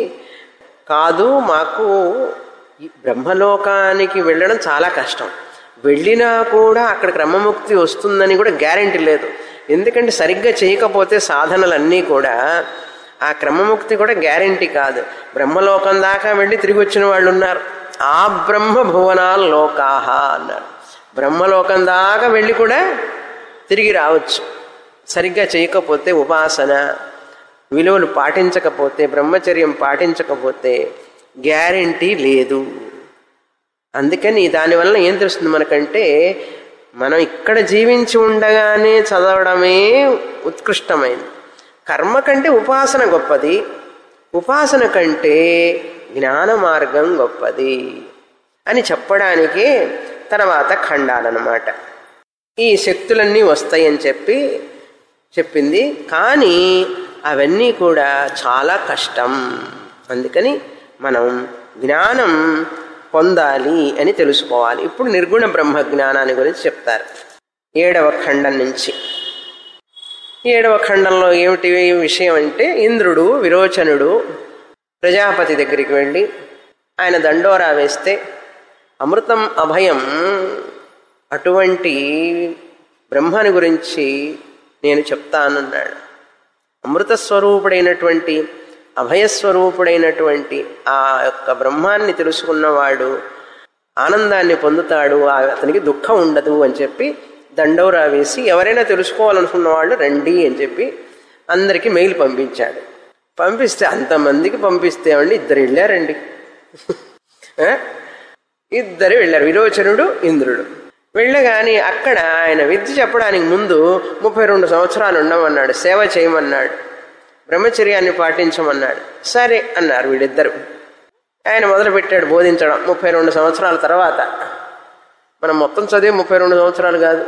Speaker 1: కాదు, మాకు బ్రహ్మలోకానికి వెళ్ళడం చాలా కష్టం, వెళ్ళినా కూడా అక్కడ క్రమముక్తి వస్తుందని కూడా గ్యారెంటీ లేదు. ఎందుకంటే సరిగ్గా చేయకపోతే సాధనలన్నీ కూడా ఆ క్రమముక్తి కూడా గ్యారెంటీ కాదు. బ్రహ్మలోకం దాకా వెళ్ళి తిరిగి వచ్చిన వాళ్ళు ఉన్నారు. ఆ బ్రహ్మ భువనాల్ లోకాహ అన్నారు. బ్రహ్మలోకం దాకా వెళ్ళి కూడా తిరిగి రావచ్చు. సరిగ్గా చేయకపోతే, ఉపాసన విలువలు పాటించకపోతే, బ్రహ్మచర్యం పాటించకపోతే గ్యారెంటీ లేదు. అందుకని దానివల్ల ఏం తెలుస్తుంది మనకంటే, మనం ఇక్కడ జీవించి ఉండగానే చదవడమే ఉత్కృష్టమైంది. కర్మ కంటే ఉపాసన గొప్పది, ఉపాసన కంటే జ్ఞాన మార్గం గొప్పది అని చెప్పడానికి తర్వాత ఖండాలన్నమాట. ఈ శక్తులన్నీ వస్తాయని చెప్పి చెప్పింది. కానీ అవన్నీ కూడా చాలా కష్టం. అందుకని మనం జ్ఞానం పొందాలి అని తెలుసుకోవాలి. ఇప్పుడు నిర్గుణ బ్రహ్మ జ్ఞానాన్ని గురించి చెప్తారు ఏడవ ఖండం నుంచి. ఏడవ ఖండంలో ఏమిటి విషయం అంటే, ఇంద్రుడు విరోచనుడు ప్రజాపతి దగ్గరికి వెళ్ళి ఆయన దండోరా వేస్తే అమృతం అభయం అటువంటి బ్రహ్మని గురించి నేను చెప్తానన్నాడు. అమృతస్వరూపుడైనటువంటి అభయస్వరూపుడైనటువంటి ఆ యొక్క బ్రహ్మాన్ని తెలుసుకున్నవాడు ఆనందాన్ని పొందుతాడు, అతనికి దుఃఖం ఉండదు అని చెప్పి దండోరా వేసి ఎవరైనా తెలుసుకోవాలనుకున్న వాళ్ళు రండి అని చెప్పి అందరికీ మెయిల్ పంపించాడు. పంపిస్తే అంతమందికి పంపిస్తే అండి ఇద్దరు వెళ్ళారండి. ఇద్దరు వెళ్ళారు, విరోచనుడు ఇంద్రుడు. వెళ్ళగాని అక్కడ ఆయన విద్య చెప్పడానికి ముందు ముప్పై రెండు సంవత్సరాలు ఉండమన్నాడు, సేవ చేయమన్నాడు, బ్రహ్మచర్యాన్ని పాటించమన్నాడు. సరే అన్నారు వీళ్ళిద్దరు. ఆయన మొదలుపెట్టాడు బోధించడం. ముప్పై రెండు సంవత్సరాల తర్వాత, మనం మొత్తం చదివి ముప్పై రెండు సంవత్సరాలు కాదు,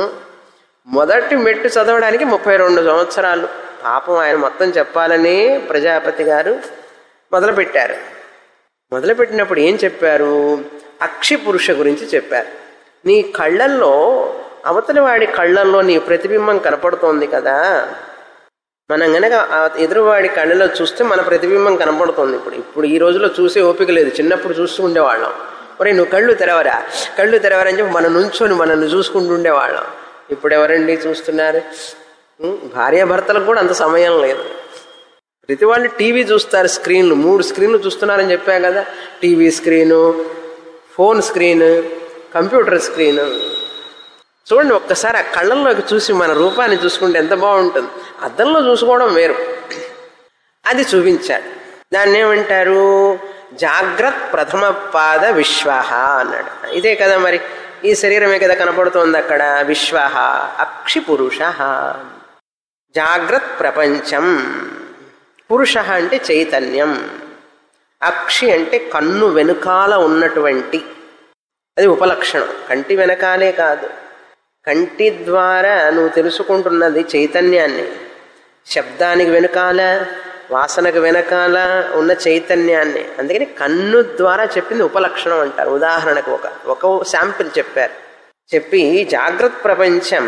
Speaker 1: మొదటి మెట్టు చదవడానికి ముప్పై రెండు సంవత్సరాలు. పాపం ఆయన మొత్తం చెప్పాలని ప్రజాపతి గారు మొదలుపెట్టారు. మొదలుపెట్టినప్పుడు ఏం చెప్పారు? అక్షి పురుష గురించి చెప్పారు. నీ కళ్ళల్లో, అవతలి వాడి కళ్ళల్లో నీ ప్రతిబింబం కనపడుతోంది కదా. మనం గనక ఎదురువాడి కళ్ళలో చూస్తే మన ప్రతిబింబం కనపడుతుంది. ఇప్పుడు ఇప్పుడు ఈ రోజులో చూసే ఓపిక లేదు. చిన్నప్పుడు చూస్తూ ఉండేవాళ్ళం. ఒరే నువ్వు కళ్ళు తెరవరా, కళ్ళు తెరవరని చెప్పి మనం నుంచొని మనల్ని చూసుకుంటూ ఉండేవాళ్ళం. ఇప్పుడు ఎవరండి చూస్తున్నారు? భార్యాభర్తలకు కూడా అంత సమయం లేదు. ప్రతి వాళ్ళు టీవీ చూస్తారు, స్క్రీన్లు, మూడు స్క్రీన్లు చూస్తున్నారని చెప్పా కదా. TV screen, phone screen, computer screen. చూడండి ఒక్కసారి ఆ కళ్ళల్లోకి చూసి మన రూపాన్ని చూసుకుంటే ఎంత బాగుంటుంది. అద్దంలో చూసుకోవడం వేరు. అది చూపించాడు. దాన్ని ఏమంటారు? జాగ్రత్త ప్రథమ పాద విశ్వాహ అన్నాడు. ఇదే కదా మరి, ఈ శరీరమే కదా కనపడుతోంది అక్కడ. విశ్వాహ అక్షి పురుష. జాగ్రత్త ప్రపంచం. పురుష అంటే చైతన్యం. అక్షి అంటే కన్ను వెనుకాల ఉన్నటువంటి, అది ఉపలక్షణం. కంటి వెనకాలే కాదు, కంటి ద్వారా నువ్వు తెలుసుకుంటున్నది చైతన్యాన్ని. శబ్దానికి వెనకాల, వాసనకు వెనకాల ఉన్న చైతన్యాన్ని. అందుకని కన్ను ద్వారా చెప్పింది ఉపలక్షణం అంటారు. ఉదాహరణకు ఒక ఒక శాంపిల్ చెప్పారు. చెప్పి జాగ్రత్త ప్రపంచం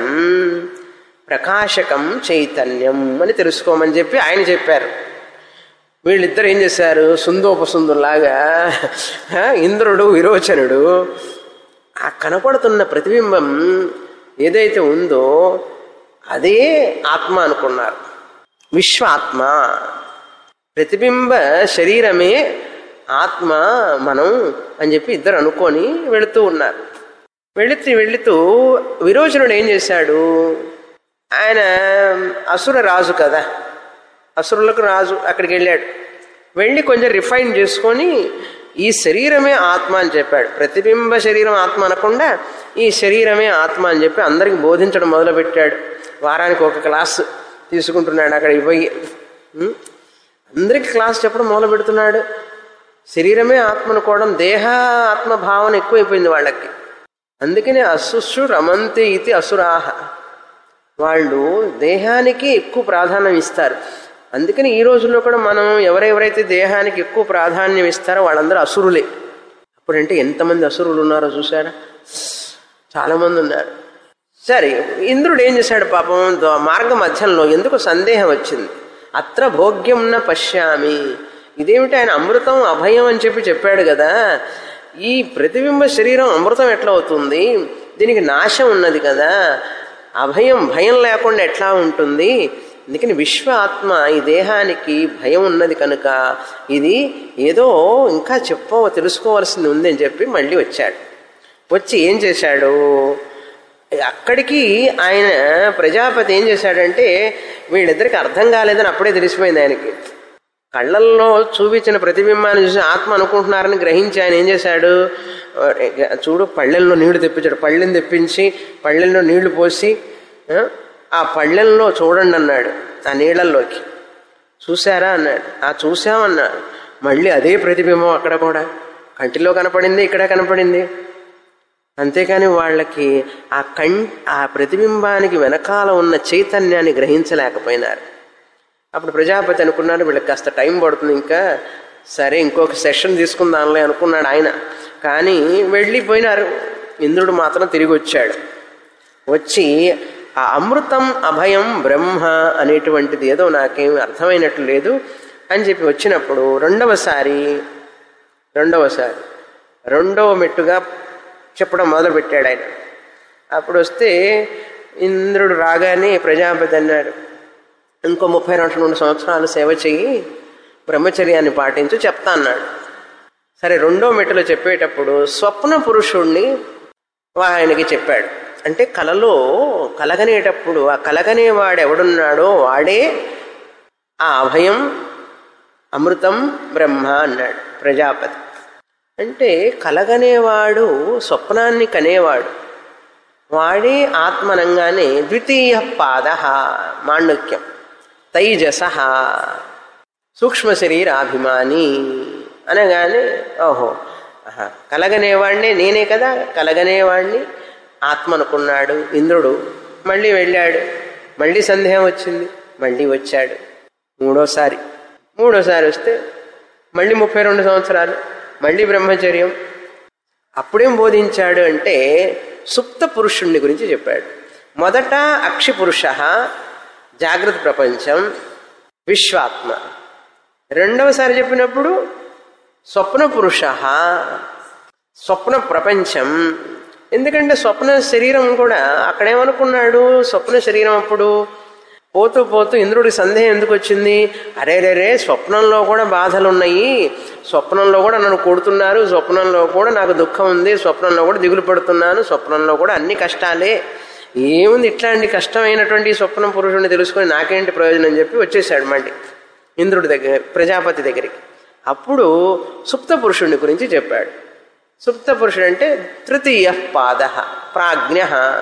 Speaker 1: ప్రకాశకం చైతన్యం అని తెలుసుకోమని చెప్పి ఆయన చెప్పారు. వీళ్ళిద్దరు ఏం చేశారు? సుందోపసుందులాగా ఇంద్రుడు విరోచనుడు ఆ కనపడుతున్న ప్రతిబింబం ఏదైతే ఉందో అదే ఆత్మ అనుకున్నారు. విశ్వాత్మ, ప్రతిబింబ శరీరమే ఆత్మ మనం అని చెప్పి ఇద్దరు అనుకొని వెళుతూ ఉన్నారు. వెళుతూ వెళుతూ విరోచనుడు ఏం చేశాడు? ఆయన అసుర రాజు కదా, అసురులకు రాజు. అక్కడికి వెళ్ళాడు. వెళ్ళి కొంచెం రిఫైన్ చేసుకొని ఈ శరీరమే ఆత్మ అని చెప్పాడు. ప్రతిబింబ శరీరం ఆత్మ అనకుండా ఈ శరీరమే ఆత్మ అని చెప్పి అందరికి బోధించడం మొదలుపెట్టాడు. వారానికి ఒక క్లాసు తీసుకుంటున్నాడు. అక్కడికి పోయి అందరికి క్లాస్ చెప్పడం మొదలు పెడుతున్నాడు. శరీరమే ఆత్మ అనుకోవడం, దేహ ఆత్మ భావన ఎక్కువైపోయింది వాళ్ళకి. అందుకని అసుషు రమంతి ఇది అసురాహ. వాళ్ళు దేహానికి ఎక్కువ ప్రాధాన్యం ఇస్తారు. అందుకని ఈ రోజుల్లో కూడా మనం ఎవరెవరైతే దేహానికి ఎక్కువ ప్రాధాన్యం ఇస్తారో వాళ్ళందరూ అసురులే. అప్పుడంటే ఎంతమంది అసురులు ఉన్నారో చూసారా? చాలామంది ఉన్నారు. సరే, ఇంద్రుడు ఏం చేశాడు పాపం? మార్గ మధ్యంలో ఎందుకు సందేహం వచ్చింది. అత్ర భోగ్యం న పశ్యామి. ఇదేమిటి, ఆయన అమృతం అభయం అని చెప్పి చెప్పాడు కదా, ఈ ప్రతిబింబ శరీరం అమృతం ఎట్లా అవుతుంది, దీనికి నాశం ఉన్నది కదా, అభయం భయం లేకుండా ఎట్లా ఉంటుంది, అందుకని విశ్వ ఆత్మ ఈ దేహానికి భయం ఉన్నది కనుక ఇది ఏదో ఇంకా చెప్ప తెలుసుకోవాల్సింది ఉంది అని చెప్పి మళ్ళీ వచ్చాడు. వచ్చి ఏం చేశాడు, అక్కడికి ఆయన ప్రజాపతి ఏం చేశాడంటే వీళ్ళిద్దరికి అర్థం కాలేదని అప్పుడే తెలిసిపోయింది ఆయనకి. కళ్ళల్లో చూపించిన ప్రతిబింబాన్ని చూసి ఆత్మ అనుకుంటున్నారని గ్రహించి ఆయన ఏం చేశాడు, చూడు పళ్ళెల్లో నీళ్లు తెప్పించాడు. పళ్ళెని తెప్పించి పళ్ళెల్లో నీళ్లు పోసి ఆ పళ్ళెల్లో చూడండి అన్నాడు. ఆ నీళ్లలోకి చూశారా అన్నాడు. ఆ చూసామన్నాడు. మళ్ళీ అదే ప్రతిబింబం అక్కడ కూడా కంటిలో కనపడింది, ఇక్కడ కనపడింది. అంతేకాని వాళ్ళకి ఆ కం ఆ ప్రతిబింబానికి వెనకాల ఉన్న చైతన్యాన్ని గ్రహించలేకపోయినారు. అప్పుడు ప్రజాపతి అనుకున్నాడు వీళ్ళకి కాస్త టైం పడుతుంది, ఇంకా సరే ఇంకొక సెషన్ తీసుకుందాంలే అనుకున్నాడు ఆయన. కానీ వెళ్ళిపోయినారు. ఇంద్రుడు మాత్రం తిరిగి వచ్చాడు. వచ్చి ఆ అమృతం అభయం బ్రహ్మ అనేటువంటిది ఏదో నాకేమి అర్థమైనట్లు లేదు అని చెప్పి వచ్చినప్పుడు రెండవసారి రెండవసారి రెండవ మెట్టుగా చెప్పడం మొదలుపెట్టాడు ఆయన. అప్పుడు వస్తే ఇంద్రుడు రాగానే ప్రజాపతి అన్నాడు, ఇంకో ముప్పై రెండు రెండు సంవత్సరాలు సేవ చెయ్యి, బ్రహ్మచర్యాన్ని పాటించు చెప్తా అన్నాడు. సరే రెండో మెట్టులో చెప్పేటప్పుడు స్వప్న పురుషుణ్ణి ఆయనకి చెప్పాడు. అంటే కలలో కలగనేటప్పుడు ఆ కలగనేవాడు ఎవడున్నాడో వాడే ఆ అభయం అమృతం బ్రహ్మ అన్నాడు ప్రజాపతి. అంటే కలగనేవాడు స్వప్నాన్ని కనేవాడు, వాడే ఆత్మనంగానే ద్వితీయ పాద మాండుక్యం తైజస సూక్ష్మ శరీరాభిమాని అనగానే ఓహో కలగనేవాడిని నేనే కదా, కలగనేవాడిని ఆత్మ అనుకున్నాడు ఇంద్రుడు. మళ్ళీ వెళ్ళాడు. మళ్ళీ సందేహం వచ్చింది. మళ్ళీ వచ్చాడు మూడోసారి. మూడోసారి వస్తే మళ్ళీ ముప్పై రెండు సంవత్సరాలు మళ్ళీ బ్రహ్మచర్యం. అప్పుడేం బోధించాడు అంటే సుప్త పురుషుణ్ణి గురించి చెప్పాడు. మొదట అక్షి పురుష జాగ్రత్త ప్రపంచం విశ్వాత్మ. రెండవసారి చెప్పినప్పుడు స్వప్న పురుష స్వప్న ప్రపంచం. ఎందుకంటే స్వప్న శరీరం కూడా అక్కడేమనుకున్నాడు, స్వప్న శరీరం అప్పుడు పోతూ పోతూ ఇంద్రుడికి సందేహం ఎందుకు వచ్చింది, అరే రే స్వప్నంలో కూడా బాధలు ఉన్నాయి, స్వప్నంలో కూడా నన్ను కొడుతున్నారు, స్వప్నంలో కూడా నాకు దుఃఖం ఉంది, స్వప్నంలో కూడా దిగులు పడుతున్నాను, స్వప్నంలో కూడా అన్ని కష్టాలే, ఏముంది ఇట్లాంటి కష్టమైనటువంటి స్వప్నం పురుషుడిని తెలుసుకొని నాకేంటి ప్రయోజనం అని చెప్పి వచ్చేసాడు మళ్ళీ ఇంద్రుడి దగ్గర ప్రజాపతి దగ్గరికి. అప్పుడు సుప్త పురుషుడిని గురించి చెప్పాడు. సుప్త పురుషుడు అంటే తృతీయ పాద ప్రాజ్ఞ.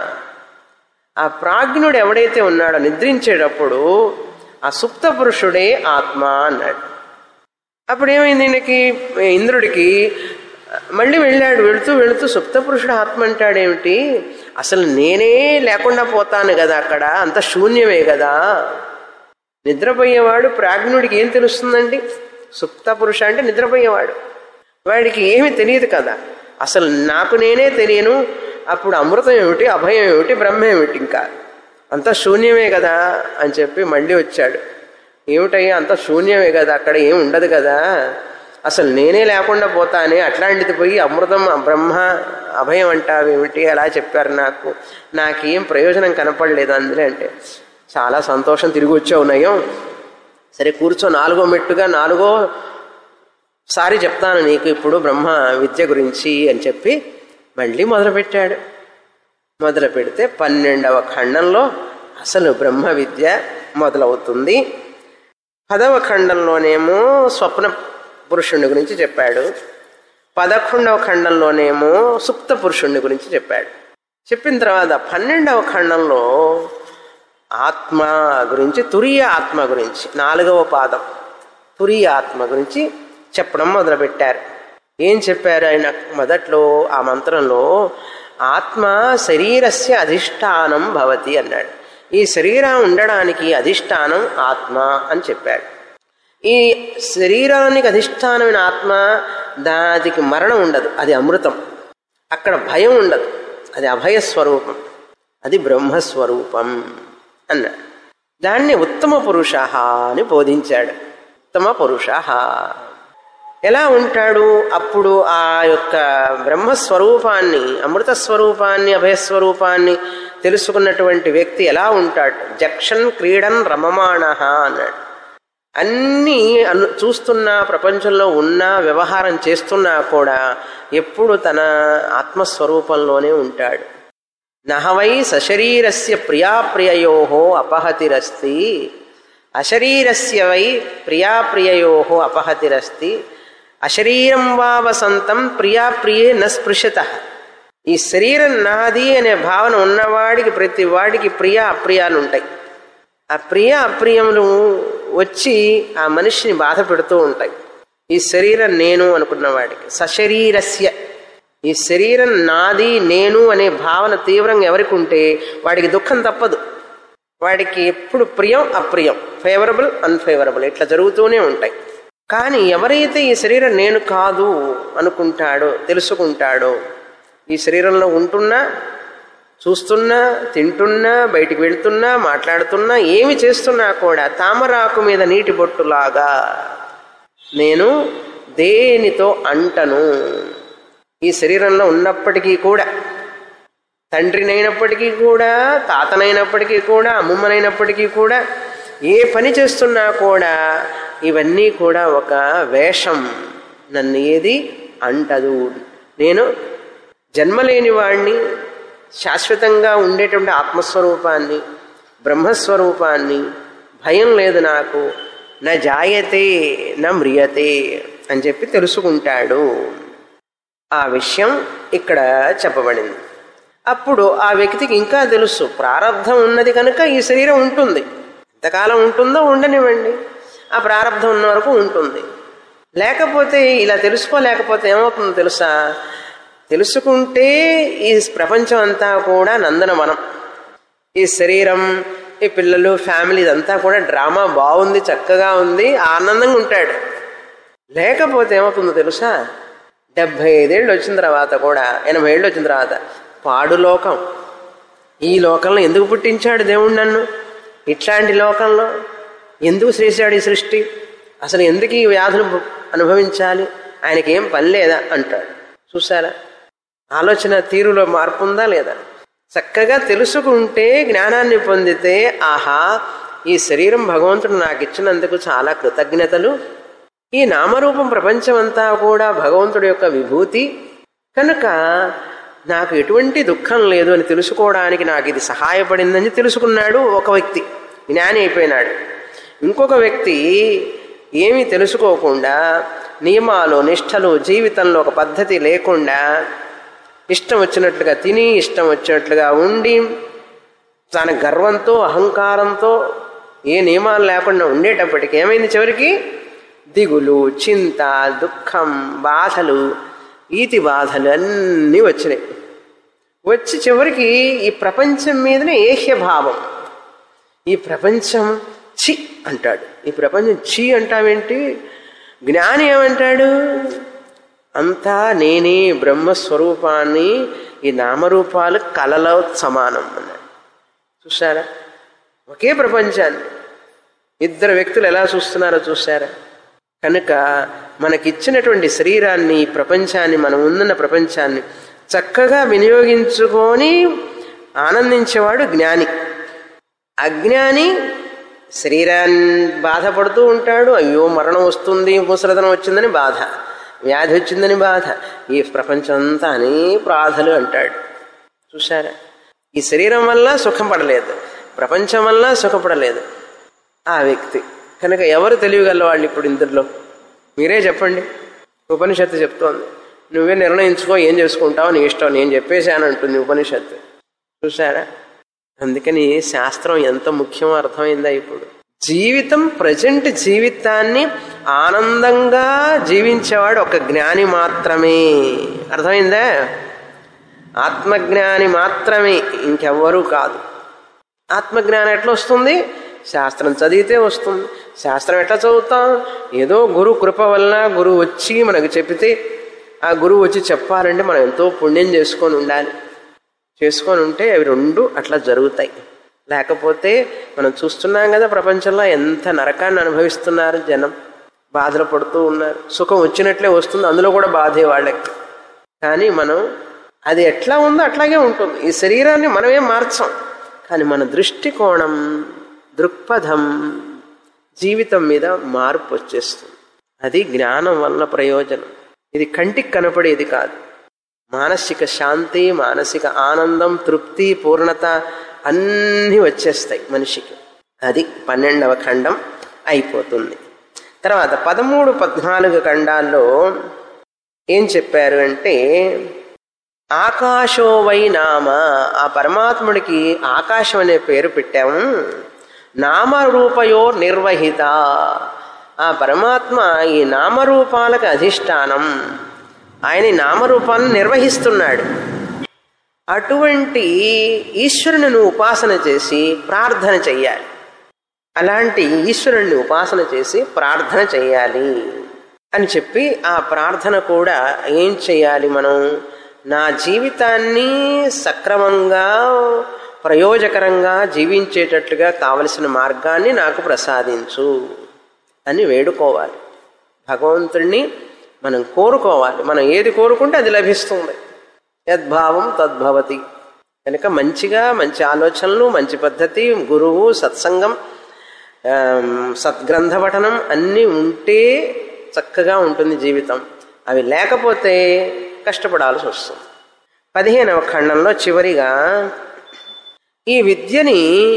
Speaker 1: ఆ ప్రాజ్ఞుడు ఎవడైతే ఉన్నాడో నిద్రించేటప్పుడు ఆ సుప్త పురుషుడే ఆత్మ అన్నాడు. అప్పుడు ఏమైంది ఈయనకి ఇంద్రుడికి, మళ్ళీ వెళ్ళాడు. వెళుతూ వెళుతూ సుప్త పురుషుడు ఆత్మ అంటాడేమిటి, అసలు నేనే లేకుండా పోతాను కదా, అక్కడ అంత శూన్యమే కదా. నిద్రపోయేవాడు ప్రాజ్ఞుడికి ఏం తెలుస్తుందండి, సుప్త పురుష అంటే నిద్రపోయేవాడు, వాడికి ఏమీ తెలియదు కదా, అసలు నాకు నేనే తెలియను, అప్పుడు అమృతం ఏమిటి, అభయం ఏమిటి, బ్రహ్మ ఏమిటి, ఇంకా అంత శూన్యమే కదా అని చెప్పి మళ్ళీ వచ్చాడు. ఏమిటయ్యా అంత శూన్యమే కదా, అక్కడ ఏం ఉండదు కదా, అసలు నేనే లేకుండా పోతానే, అట్లాంటిది పోయి అమృతం బ్రహ్మ అభయం అంటావేమిటి, అలా చెప్పారు నాకు, నాకేం ప్రయోజనం కనపడలేదు అందులో. అంటే చాలా సంతోషం, తిరిగి వచ్చావు నయం, సరే కూర్చో, నాలుగో మెట్టుగా నాలుగో సారి చెప్తాను నీకు ఇప్పుడు బ్రహ్మ విద్య గురించి అని చెప్పి మళ్ళీ మొదలుపెట్టాడు. మొదలు పెడితే పన్నెండవ ఖండంలో అసలు బ్రహ్మ విద్య మొదలవుతుంది. పదవ ఖండంలోనేమో స్వప్న పురుషుణ్ణి గురించి చెప్పాడు. పదకొండవ ఖండంలోనేమో సుప్త పురుషుణ్ణి గురించి చెప్పాడు. చెప్పిన తర్వాత పన్నెండవ ఖండంలో ఆత్మ గురించి, తురీయ ఆత్మ గురించి, నాలుగవ పాదం తురీయ ఆత్మ గురించి చెప్పడం మొదలుపెట్టారు. ఏం చెప్పారు ఆయన మొదట్లో ఆ మంత్రంలో, ఆత్మ శరీరస్య అధిష్టానం భవతి అన్నాడు. ఈ శరీరం ఉండడానికి అధిష్టానం ఆత్మ అని చెప్పాడు. ఈ శరీరానికి అధిష్టానమైన ఆత్మ, దానికి మరణం ఉండదు, అది అమృతం, అక్కడ భయం ఉండదు, అది అభయస్వరూపం, అది బ్రహ్మస్వరూపం అన్నాడు. దాన్ని ఉత్తమ పురుష అని బోధించాడు. ఉత్తమ పురుష ఎలా ఉంటాడు? అప్పుడు ఆ యొక్క బ్రహ్మస్వరూపాన్ని, అమృత స్వరూపాన్ని, అభయస్వరూపాన్ని తెలుసుకున్నటువంటి వ్యక్తి ఎలా ఉంటాడు? జక్షన్ క్రీడన్ రమమాణ అన్నాడు. అన్నీ అను చూస్తున్నా, ప్రపంచంలో ఉన్నా, వ్యవహారం చేస్తున్నా కూడా ఎప్పుడు తన ఆత్మస్వరూపంలోనే ఉంటాడు. నహవై సశరీరస్య ప్రియాప్రియయో అపహతిరస్తి, అశరీరస్య వై ప్రియాప్రియయో అపహతిరస్తి, అశరీరం వా వసంతం ప్రియాప్రియే న స్పృశత. ఈ శరీరం నాది అనే భావన ఉన్నవాడికి, ప్రతి వాడికి ప్రియ అప్రియాలు ఉంటాయి. ఆ ప్రియ అప్రియములు వచ్చి ఆ మనిషిని బాధ పెడుతూ ఉంటాయి. ఈ శరీరం నేను అనుకున్న వాడికి సశరీరస్య, ఈ శరీరం నాది నేను అనే భావన తీవ్రంగా ఎవరికి ఉంటే వాడికి దుఃఖం తప్పదు. వాడికి ఎప్పుడు ప్రియం అప్రియం, ఫేవరబుల్ అన్ఫేవరబుల్ ఇట్లా జరుగుతూనే ఉంటాయి. కానీ ఎవరైతే ఈ శరీరం నేను కాదు అనుకుంటాడో, తెలుసుకుంటాడో, ఈ శరీరంలో ఉంటున్నా, చూస్తున్నా, తింటున్నా, బయటికి వెళ్తున్నా, మాట్లాడుతున్నా, ఏమి చేస్తున్నా కూడా తామరాకు మీద నీటి బొట్టులాగా నేను దేనితో అంటను. ఈ శరీరంలో ఉన్నప్పటికీ కూడా, తండ్రినైనప్పటికీ కూడా, తాతనైనప్పటికీ కూడా, అమ్మమ్మనైనప్పటికీ కూడా, ఏ పని చేస్తున్నా కూడా ఇవన్నీ కూడా ఒక వేషం, నన్ను ఏది అంటదు. నేను జన్మలేని వాణ్ణి, శాశ్వతంగా ఉండేటువంటి ఆత్మస్వరూపాన్ని, బ్రహ్మస్వరూపాన్ని, భయం లేదు నాకు, నా జాయతే నా మ్రియతే అని చెప్పి తెలుసుకుంటాడు. ఆ విషయం ఇక్కడ చెప్పబడింది. అప్పుడు ఆ వ్యక్తికి ఇంకా తెలుసు, ప్రారంధం ఉన్నది కనుక ఈ శరీరం ఉంటుంది. ఎంతకాలం ఉంటుందో ఉండనివ్వండి, ఆ ప్రారంధం ఉన్న వరకు ఉంటుంది. లేకపోతే ఇలా తెలుసుకోలేకపోతే ఏమవుతుందో తెలుసా? తెలుసుకుంటే ఈ ప్రపంచం అంతా కూడా నందనవనం. ఈ శరీరం, ఈ పిల్లలు, ఫ్యామిలీ ఇదంతా కూడా డ్రామా బాగుంది, చక్కగా ఉంది, ఆనందంగా ఉంటాడు. లేకపోతే ఏమవుతుందో తెలుసా? డెబ్భై ఐదేళ్ళు వచ్చిన తర్వాత కూడా, ఎనభై ఏళ్ళు వచ్చిన తర్వాత పాడు లోకం. ఈ లోకంలో ఎందుకు పుట్టించాడు దేవుడు నన్ను? ఇట్లాంటి లోకంలో ఎందుకు శ్రేశాడు ఈ సృష్టి? అసలు ఎందుకు ఈ వ్యాధులు అనుభవించాలి? ఆయనకేం పని లేదా అంటాడు. చూసారా ఆలోచన తీరులో మార్పు ఉందా లేదా? చక్కగా తెలుసుకుంటే, జ్ఞానాన్ని పొందితే, ఆహా ఈ శరీరం భగవంతుడు నాకు ఇచ్చినందుకు చాలా కృతజ్ఞతలు, ఈ నామరూపం ప్రపంచం అంతా కూడా భగవంతుడి యొక్క విభూతి కనుక నాకు ఎటువంటి దుఃఖం లేదు అని తెలుసుకోవడానికి నాకు ఇది సహాయపడిందని తెలుసుకున్నాడు ఒక వ్యక్తి, జ్ఞాని అయిపోయినాడు. ఇంకొక వ్యక్తి ఏమీ తెలుసుకోకుండా, నియమాలు నిష్టలు, జీవితంలో ఒక పద్ధతి లేకుండా ఇష్టం వచ్చినట్లుగా తిని, ఇష్టం వచ్చినట్లుగా ఉండి, తన గర్వంతో, అహంకారంతో, ఏ నియమాలు లేకుండా ఉండేటప్పటికి ఏమైంది? చివరికి దిగులు, చింత, దుఃఖం, బాధలు, ఈతి బాధలు అన్నీ వచ్చినాయి. వచ్చి చివరికి ఈ ప్రపంచం మీదనే ఏహ్యభావం. ఈ ప్రపంచం చి అంటాడు. ఈ ప్రపంచం చి అంటావేంటి? జ్ఞాని ఏమంటాడు? అంతా నేనే బ్రహ్మస్వరూపాన్ని, ఈ నామరూపాలు కలలో సమానం అన్నాడు. చూసారా? ఒకే ప్రపంచాన్ని ఇద్దరు వ్యక్తులు ఎలా చూస్తున్నారో చూసారా? కనుక మనకిచ్చినటువంటి శరీరాన్ని, ప్రపంచాన్ని, మనం ఉన్న ప్రపంచాన్ని చక్కగా వినియోగించుకొని ఆనందించేవాడు జ్ఞాని. అజ్ఞాని శరీరాన్ని బాధపడుతూ ఉంటాడు. అయ్యో మరణం వస్తుంది, ముసలితనం వచ్చిందని బాధ, వ్యాధి వచ్చిందని బాధ, ఈ ప్రపంచం అంతా అనే బాధలు అంటాడు. చూశారా? ఈ శరీరం వల్ల సుఖం పడలేదు, ప్రపంచం వల్ల సుఖపడలేదు ఆ వ్యక్తి. కనుక ఎవరు తెలియగల వాళ్ళు ఇప్పుడు ఇందులో? మీరే చెప్పండి. ఉపనిషత్తు చెప్తోంది, నువ్వే నిర్ణయించుకో, ఏం చేసుకుంటావు, నీ ఇష్టం, నేను చెప్పేశాను అంటుంది ఉపనిషత్తు. చూసారా? అందుకని శాస్త్రం ఎంత ముఖ్యమో అర్థమైందా? ఇప్పుడు జీవితం, ప్రజెంట్ జీవితాన్ని ఆనందంగా జీవించేవాడు ఒక జ్ఞాని మాత్రమే. అర్థమైందా? ఆత్మజ్ఞాని మాత్రమే, ఇంకెవ్వరూ కాదు. ఆత్మజ్ఞానం ఎట్లా వస్తుంది? శాస్త్రం చదివితే వస్తుంది. శాస్త్రం ఎట్లా చదువుతాం? ఏదో గురువు కృప వలన గురువు వచ్చి మనకు చెప్తే, ఆ గురువు వచ్చి చెప్పాలంటే మనం ఎంతో పుణ్యం చేసుకొని ఉండాలి. చేసుకొని ఉంటే అవి రెండు అట్లా జరుగుతాయి. లేకపోతే మనం చూస్తున్నాం కదా ప్రపంచంలో ఎంత నరకాన్ని అనుభవిస్తున్నారు జనం. బాధలు పడుతూ ఉన్నారు. సుఖం వచ్చినట్లే వస్తుంది, అందులో కూడా బాధే వాళ్ళకి. కానీ మనం అది ఎట్లా ఉందో అట్లాగే ఉంటుంది. ఈ శరీరాన్ని మనమేం మార్చాం, కానీ మన దృష్టికోణం, దృక్పథం, జీవితం మీద మార్పు వచ్చేస్తుంది. అది జ్ఞానం వల్ల ప్రయోజనం. ఇది కంటికి కనపడేది కాదు. మానసిక శాంతి, మానసిక ఆనందం, తృప్తి, పూర్ణత అన్నీ వచ్చేస్తాయి మనిషికి. అది పన్నెండవ ఖండం అయిపోతుంది. తర్వాత పదమూడు పద్నాలుగు ఖండాల్లో ఏం చెప్పారు అంటే, ఆకాశో వై నామ, ఆ పరమాత్ముడికి ఆకాశం అనే పేరు పెట్టాము. నామరూపయో నిర్వహిత, ఆ పరమాత్మ ఈ నామరూపాలకు అధిష్టానం. ఆయన ఈ నామరూపాలను నిర్వహిస్తున్నాడు. అటువంటి ఈశ్వరుని నువ్వు ఉపాసన చేసి ప్రార్థన చెయ్యాలి. అలాంటి ఈశ్వరుణ్ణి ఉపాసన చేసి ప్రార్థన చెయ్యాలి అని చెప్పి, ఆ ప్రార్థన కూడా ఏం చెయ్యాలి మనం, నా జీవితాన్ని సక్రమంగా ప్రయోజకరంగా జీవించేటట్లుగా కావలసిన మార్గాన్ని నాకు ప్రసాదించు అని వేడుకోవాలి. భగవంతుణ్ణి మనం కోరుకోవాలి. మనం ఏది కోరుకుంటే అది లభిస్తుంది. యద్భావం తద్భవతి. కనుక మంచిగా మంచి ఆలోచనలు, మంచి పద్ధతి, గురువు, సత్సంగం, సద్గ్రంథ పఠనం అన్నీ ఉంటే చక్కగా ఉంటుంది జీవితం. అవి లేకపోతే కష్టపడాల్సి వస్తుంది. పదిహేనవ ఖండంలో చివరిగా ఈ విద్యని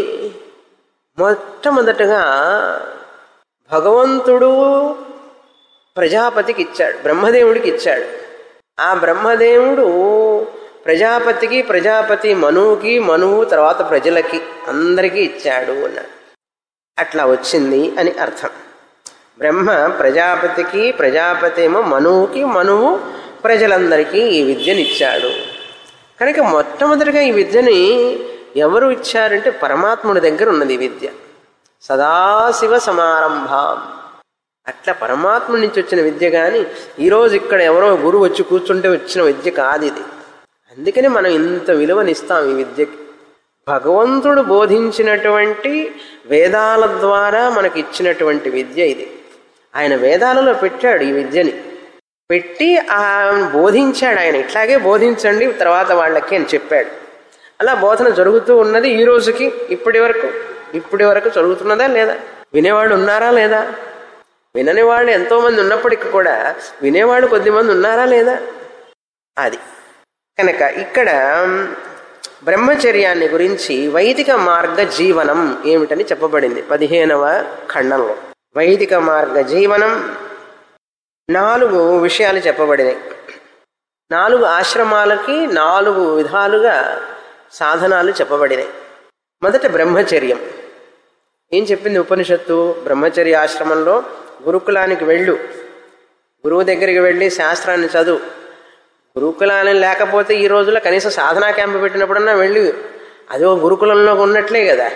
Speaker 1: మొట్టమొదటగా భగవంతుడు ప్రజాపతికి ఇచ్చాడు, బ్రహ్మదేవుడికి ఇచ్చాడు. ఆ బ్రహ్మదేవుడు ప్రజాపతికి, ప్రజాపతి మనువుకి, మనువు తర్వాత ప్రజలకి అందరికీ ఇచ్చాడు అన్నాడు. అట్లా వచ్చింది అని అర్థం. బ్రహ్మ ప్రజాపతికి, ప్రజాపతి ఏమో మనువుకి, మనువు ప్రజలందరికీ ఈ విద్యని ఇచ్చాడు. కనుక మొట్టమొదటిగా ఈ విద్యని ఎవరు ఇచ్చారంటే పరమాత్ముడి దగ్గర ఉన్నది ఈ విద్య. సదాశివ సమారంభం. అట్లా పరమాత్ముడి నుంచి వచ్చిన విద్య. కానీ ఈరోజు ఇక్కడ ఎవరో గురువు వచ్చి కూర్చుంటే వచ్చిన విద్య కాదు ఇది. అందుకని మనం ఇంత విలువనిస్తాం ఈ విద్యకి. భగవంతుడు బోధించినటువంటి వేదాల ద్వారా మనకి ఇచ్చినటువంటి విద్య ఇది. ఆయన వేదాలలో పెట్టాడు ఈ విద్యని, పెట్టి ఆ బోధించాడు. ఆయన ఇట్లాగే బోధించండి తర్వాత వాళ్ళకి అని చెప్పాడు. అలా బోధన జరుగుతూ ఉన్నది ఈ రోజుకి. ఇప్పటి వరకు ఇప్పటి వరకు జరుగుతున్నదా లేదా? వినేవాళ్ళు ఉన్నారా లేదా? వినని వాళ్ళు ఎంతోమంది ఉన్నప్పటికీ కూడా వినేవాళ్ళు కొద్దిమంది ఉన్నారా లేదా? అది కనుక ఇక్కడ బ్రహ్మచర్యాన్ని గురించి వైదిక మార్గ జీవనం ఏమిటని చెప్పబడింది పదిహేనవ ఖండంలో. వైదిక మార్గ జీవనం నాలుగు విషయాలు చెప్పబడినాయి. నాలుగు ఆశ్రమాలకి నాలుగు విధాలుగా సాధనాలు చెప్పబడినాయి. మొదట బ్రహ్మచర్యం. ఏం చెప్పింది ఉపనిషత్తు? బ్రహ్మచర్య ఆశ్రమంలో గురుకులానికి వెళ్ళు, గురువు దగ్గరికి వెళ్ళి శాస్త్రాన్ని చదువు. గురుకులాన్ని లేకపోతే ఈ రోజుల్లో కనీసం సాధనా క్యాంపు పెట్టినప్పుడన్నా వెళ్ళి, అదో గురుకులంలో ఉన్నట్లే కదా.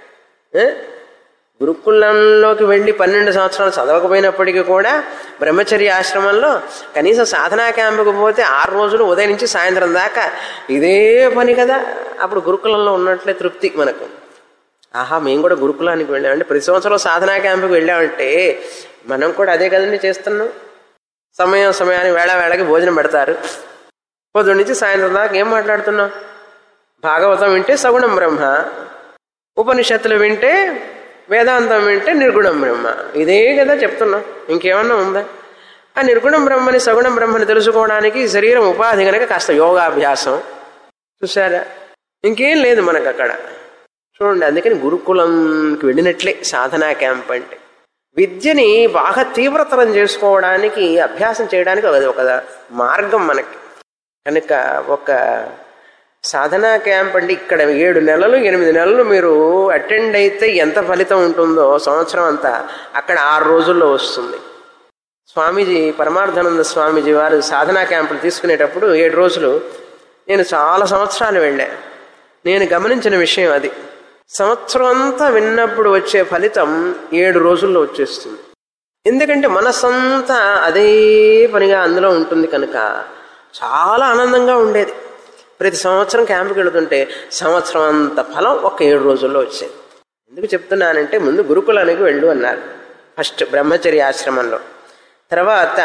Speaker 1: గురుకులంలోకి వెళ్ళి పన్నెండు సంవత్సరాలు చదవకపోయినప్పటికీ కూడా బ్రహ్మచర్య ఆశ్రమంలో కనీసం సాధనా క్యాంపుకు పోతే ఆరు రోజులు ఉదయం నుంచి సాయంత్రం దాకా ఇదే పని కదా. అప్పుడు గురుకులంలో ఉన్నట్లే తృప్తి మనకు. ఆహా, మేము కూడా గురుకులానికి వెళ్ళామంటే, ప్రతి సంవత్సరం సాధనా క్యాంపుకి వెళ్ళామంటే మనం కూడా అదే కదండి చేస్తున్నాం. సమయం సమయానికి వేళ వేళకి భోజనం పెడతారు. పొద్దున్న నుంచి సాయంత్రం దాకా ఏం మాట్లాడుతున్నాం? భాగవతం వింటే సగుణం బ్రహ్మ, ఉపనిషత్తులు వింటే వేదాంతం వింటే నిర్గుణం బ్రహ్మ. ఇదే కదా చెప్తున్నాం. ఇంకేమన్నా ఉందా? ఆ నిర్గుణం బ్రహ్మని, సగుణం బ్రహ్మని తెలుసుకోవడానికి శరీరం ఉపాధి కనుక కాస్త యోగాభ్యాసం. చూసారా? ఇంకేం లేదు మనకు అక్కడ. చూడండి, అందుకని గురుకులంకి వెళ్ళినట్లే సాధనా క్యాంప్ అంటే. విద్యని బాగా తీవ్రతరం చేసుకోవడానికి, అభ్యాసం చేయడానికి అది ఒక మార్గం మనకి. కనుక ఒక సాధనా క్యాంప్ అంటే ఇక్కడ ఏడు నెలలు ఎనిమిది నెలలు మీరు అటెండ్ అయితే ఎంత ఫలితం ఉంటుందో సంవత్సరం అంతా అక్కడ ఆరు రోజుల్లో వస్తుంది. స్వామీజీ పరమార్థానంద స్వామీజీ వారు సాధనా క్యాంపులు తీసుకునేటప్పుడు ఏడు రోజులు నేను చాలా సంవత్సరాలు వెళ్ళా. నేను గమనించిన విషయం అది. సంవత్సరం అంతా విన్నప్పుడు వచ్చే ఫలితం ఏడు రోజుల్లో వచ్చేస్తుంది. ఎందుకంటే మనసంతా అదే పనిగా అందులో ఉంటుంది కనుక చాలా ఆనందంగా ఉండేది. ప్రతి సంవత్సరం క్యాంపుకి వెళుతుంటే సంవత్సరం అంత ఫలం ఒక ఏడు రోజుల్లో వచ్చేది. ఎందుకు చెప్తున్నానంటే, ముందు గురుకులానికి వెళ్ళు అన్నారు ఫస్ట్ బ్రహ్మచర్య ఆశ్రమంలో. తర్వాత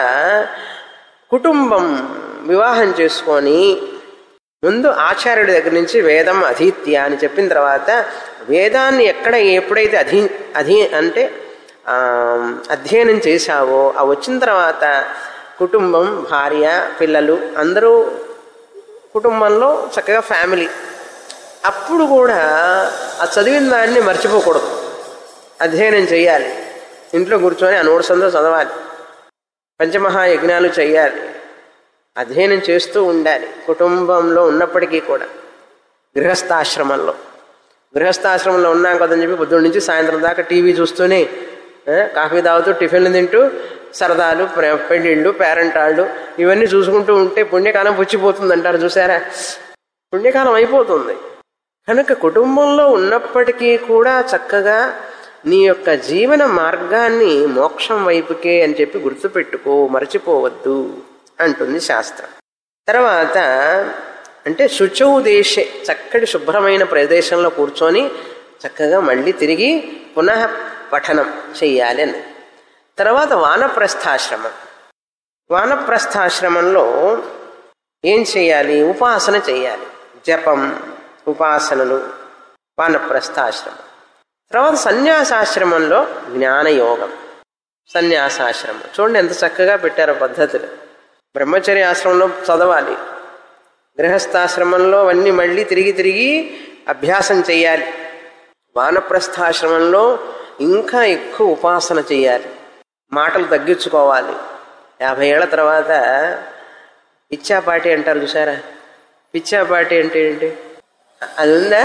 Speaker 1: కుటుంబం వివాహం చేసుకొని ముందు ఆచార్యుడి దగ్గర నుంచి వేదం అధీత్య అని చెప్పిన తర్వాత వేదాన్ని ఎక్కడ ఎప్పుడైతే అధీ అధీ అంటే అధ్యయనం చేశావో ఆ వచ్చిన తర్వాత కుటుంబం, భార్య, పిల్లలు అందరూ కుటుంబంలో చక్కగా ఫ్యామిలీ. అప్పుడు కూడా ఆ చదివిన దాన్ని మర్చిపోకూడదు, అధ్యయనం చేయాలి. ఇంట్లో కూర్చొని ఆ నోట్సంతో చదవాలి, పంచమహాయజ్ఞాలు చేయాలి, అధ్యయనం చేస్తూ ఉండాలి. కుటుంబంలో ఉన్నప్పటికీ కూడా గృహస్థాశ్రమంలో గృహస్థాశ్రమంలో ఉన్నాం కదని చెప్పి పొద్దున్న నుంచి సాయంత్రం దాకా టీవీ చూస్తూనే కాఫీ తాగుతూ టిఫిన్లు తింటూ సరదాలు, పెళ్ళిళ్ళు, పేరెంటాళ్ళు ఇవన్నీ చూసుకుంటూ ఉంటే పుణ్యకాలం పుచ్చిపోతుంది అంటారు చూసారా. పుణ్యకాలం అయిపోతుంది. కనుక కుటుంబంలో ఉన్నప్పటికీ కూడా చక్కగా నీ యొక్క జీవన మార్గాన్ని మోక్షం వైపుకే అని చెప్పి గుర్తుపెట్టుకో, మరచిపోవద్దు అంటుంది శాస్త్రం. తర్వాత అంటే శుచౌ దేశే, చక్కటి శుభ్రమైన ప్రదేశంలో కూర్చొని చక్కగా మళ్ళీ తిరిగి పునః పఠనం చెయ్యాలి అని. తర్వాత వానప్రస్థాశ్రమం. వానప్రస్థాశ్రమంలో ఏం చేయాలి? ఉపాసన చేయాలి, జపం, ఉపాసనలు, వానప్రస్థాశ్రమం. తర్వాత సన్యాసాశ్రమంలో జ్ఞానయోగం. సన్యాసాశ్రమం చూడండి ఎంత చక్కగా పెట్టారో పద్ధతులు. బ్రహ్మచర్య ఆశ్రమంలో చదవాలి, గృహస్థాశ్రమంలో అవన్నీ మళ్ళీ తిరిగి తిరిగి అభ్యాసం చేయాలి. వానప్రస్థాశ్రమంలో ఇంకా ఎక్కువ ఉపాసన చేయాలి, మాటలు తగ్గించుకోవాలి. యాభై ఏళ్ల తర్వాత పిచ్చాపాటి అంటారు చూసారా. పిచ్చాపాటి అంటే ఏంటి? అది ఉందా?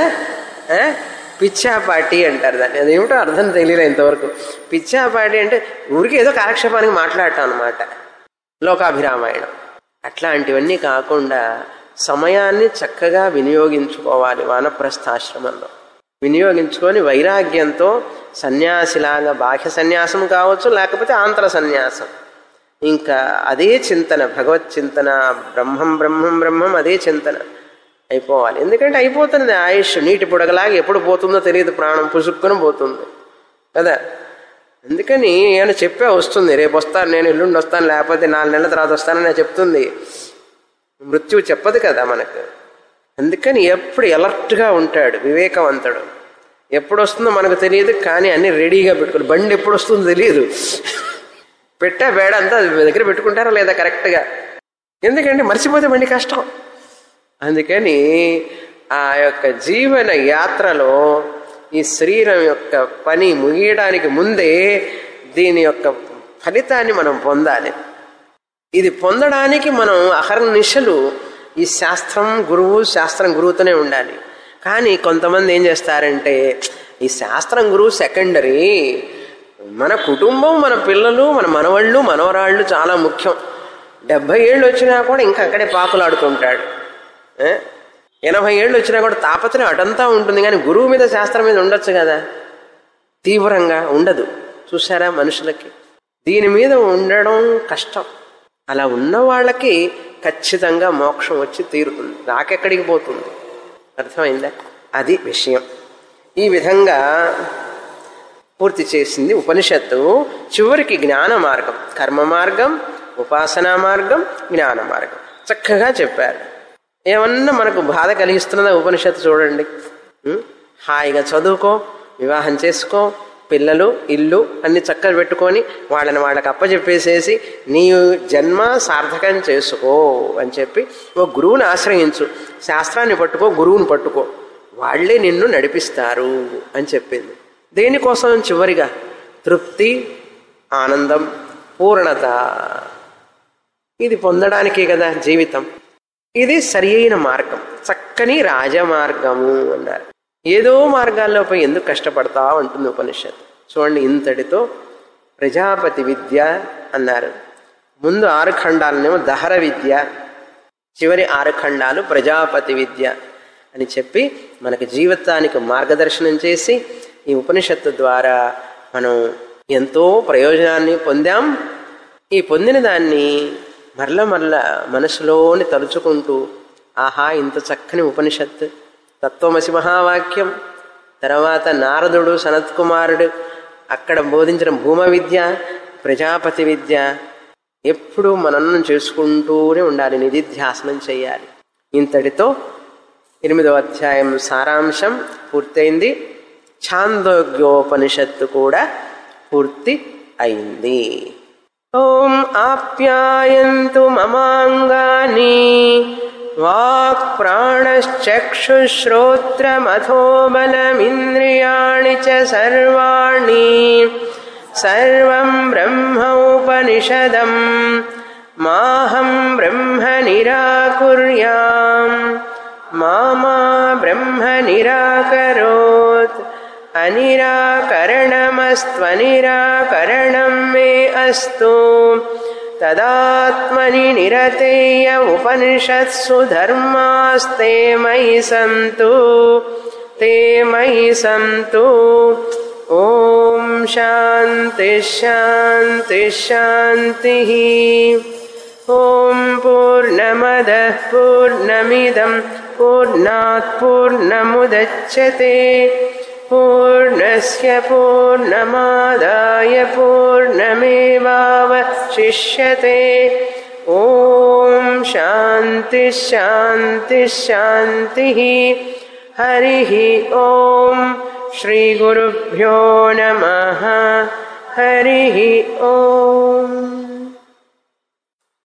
Speaker 1: పిచ్చాపాటి అంటారు దాన్ని. అదేమిటో అర్థం తెలియలే ఇంతవరకు. పిచ్చాపాటి అంటే ఊరికి ఏదో కాలక్షేపానికి మాట్లాడటం అనమాట, లోకాభిరామాయణం. అట్లాంటివన్నీ కాకుండా సమయాన్ని చక్కగా వినియోగించుకోవాలి. వానప్రస్థాశ్రమంలో వినియోగించుకొని వైరాగ్యంతో సన్యాసిలాగా బాహ్య సన్యాసం కావచ్చు, లేకపోతే ఆంతర సన్యాసం, ఇంకా అదే చింతన, భగవత్ చింతన, బ్రహ్మం బ్రహ్మం బ్రహ్మం అదే చింతన అయిపోవాలి. ఎందుకంటే అయిపోతుంది ఆయుష్, నీటి పొడగలాగా ఎప్పుడు పోతుందో తెలియదు, ప్రాణం పుసుక్కుని పోతుంది కదా. అందుకని ఏమైనా చెప్పే వస్తుంది, రేపు వస్తాను నేను, ఎల్లుండి వస్తాను, లేకపోతే నాలుగు నెలల తర్వాత వస్తానని చెప్తుంది. మృత్యువు చెప్పదు కదా మనకు. అందుకని ఎప్పుడు ఎలర్ట్గా ఉంటాడు వివేకవంతుడు. ఎప్పుడు వస్తుందో మనకు తెలియదు, కానీ అన్ని రెడీగా పెట్టుకోవాలి. బండి ఎప్పుడు వస్తుందో తెలియదు, పెట్టా బేడ అంతా దగ్గర పెట్టుకుంటారా లేదా కరెక్ట్గా. ఎందుకంటే మర్చిపోతే బండి కష్టం. అందుకని ఆ యొక్క జీవన యాత్రలో ఈ శరీరం యొక్క పని ముగియడానికి ముందే దీని యొక్క ఫలితాన్ని మనం పొందాలి. ఇది పొందడానికి మనం అహర్నిశలు ఈ శాస్త్రం గురువు, శాస్త్రం గురువుతోనే ఉండాలి. కానీ కొంతమంది ఏం చేస్తారంటే ఈ శాస్త్రం గురువు సెకండరీ, మన కుటుంబం, మన పిల్లలు, మన మనవళ్ళు, మనవరాళ్ళు చాలా ముఖ్యం. డెబ్భై ఏళ్ళు వచ్చినా కూడా ఇంకా అక్కడే పాకులాడుతుంటాడు. ఎనభై ఏళ్ళు వచ్చినా కూడా తాపత్రయం అటంతా ఉంటుంది, కానీ గురువు మీద, శాస్త్రం మీద ఉండొచ్చు కదా. తీవ్రంగా ఉండదు. చూసారా మనుషులకి దీని మీద ఉండడం కష్టం. అలా ఉన్న వాళ్ళకి ఖచ్చితంగా మోక్షం వచ్చి తీరుతుంది, నాకెక్కడికి పోతుంది. అర్థమైందా? అది విషయం. ఈ విధంగా పూర్తి చేసింది ఉపనిషత్తు. చివరికి జ్ఞాన మార్గం, కర్మ మార్గం, ఉపాసనా మార్గం, జ్ఞాన మార్గం చక్కగా చెప్పారు. ఏమన్నా మనకు బాధ కలిగిస్తున్నదా ఉపనిషత్తు? చూడండి, హాయిగా చదువుకో, వివాహం చేసుకో, పిల్లలు, ఇల్లు అన్ని చక్కగా పెట్టుకొని వాళ్ళని వాళ్ళకి అప్పచెప్పేసేసి నీ జన్మ సార్థకం చేసుకో అని చెప్పి ఓ గురువుని ఆశ్రయించు, శాస్త్రాన్ని పట్టుకో, గురువుని పట్టుకో, వాళ్లే నిన్ను నడిపిస్తారు అని చెప్పింది. దేనికోసం? చివరిగా తృప్తి, ఆనందం, పూర్ణత. ఇది పొందడానికే కదా జీవితం. ఇది సరి అయిన మార్గం, చక్కని రాజమార్గము అన్నారు. ఏదో మార్గాల్లో పోయి ఎందుకు కష్టపడతా ఉంటుంది ఉపనిషత్తు. చూడండి, ఇంతటితో ప్రజాపతి విద్య అన్నారు. ముందు ఆరు ఖండాలనేమో దహర విద్య, చివరి ఆరు ఖండాలు ప్రజాపతి విద్య అని చెప్పి మనకి జీవితానికి మార్గదర్శనం చేసి ఈ ఉపనిషత్తు ద్వారా మనం ఎంతో ప్రయోజనాన్ని పొందాం. ఈ పొందిన దాన్ని మరల మరల మనసులోని తలుచుకుంటూ, ఆహా ఇంత చక్కని ఉపనిషత్తు, తత్వమసి మహావాక్యం, తర్వాత నారదుడు, సనత్ కుమారుడు అక్కడ బోధించిన భూమ విద్య, ప్రజాపతి విద్య, ఎప్పుడూ మననం చేసుకుంటూనే ఉండాలి, నిధిధ్యాసనం చేయాలి. ఇంతటితో ఎనిమిదవ అధ్యాయం సారాంశం పూర్తయింది. ఛాందోగ్యోపనిషత్తు కూడా పూర్తి అయింది. ఓం ఆప్యాయంతు మమాంగాని వాక్ ప్రాణశ్చక్షుశ్రోత్రమథోబలమింద్రియాణి చ సర్వాణి సర్వం బ్రహ్మ ఉపనిషదం మాహం బ్రహ్మ నిరాకుర్యాం మా మా బ్రహ్మ నిరాకరోత్ అనిరాకరణమస్త్వనిరాకరణం మే అస్తు తదాత్మని నిరతేయ ఉపనిషత్సు ధర్మాస్తే మయి సంతు తే మయి సంతు. ఓం శాంతి శాంతి శాంతి. ఓం పూర్ణమదః పూర్ణమిదం పూర్ణాత్ పూర్ణముదచ్యతే పూర్ణస్య పూర్ణమాదాయ పూర్ణమేవావశిష్యతే. ఓం శాంతి శాంతి శాంతి. హరి ఓం శ్రీ గురుభ్యో నమః. హరి ఓం.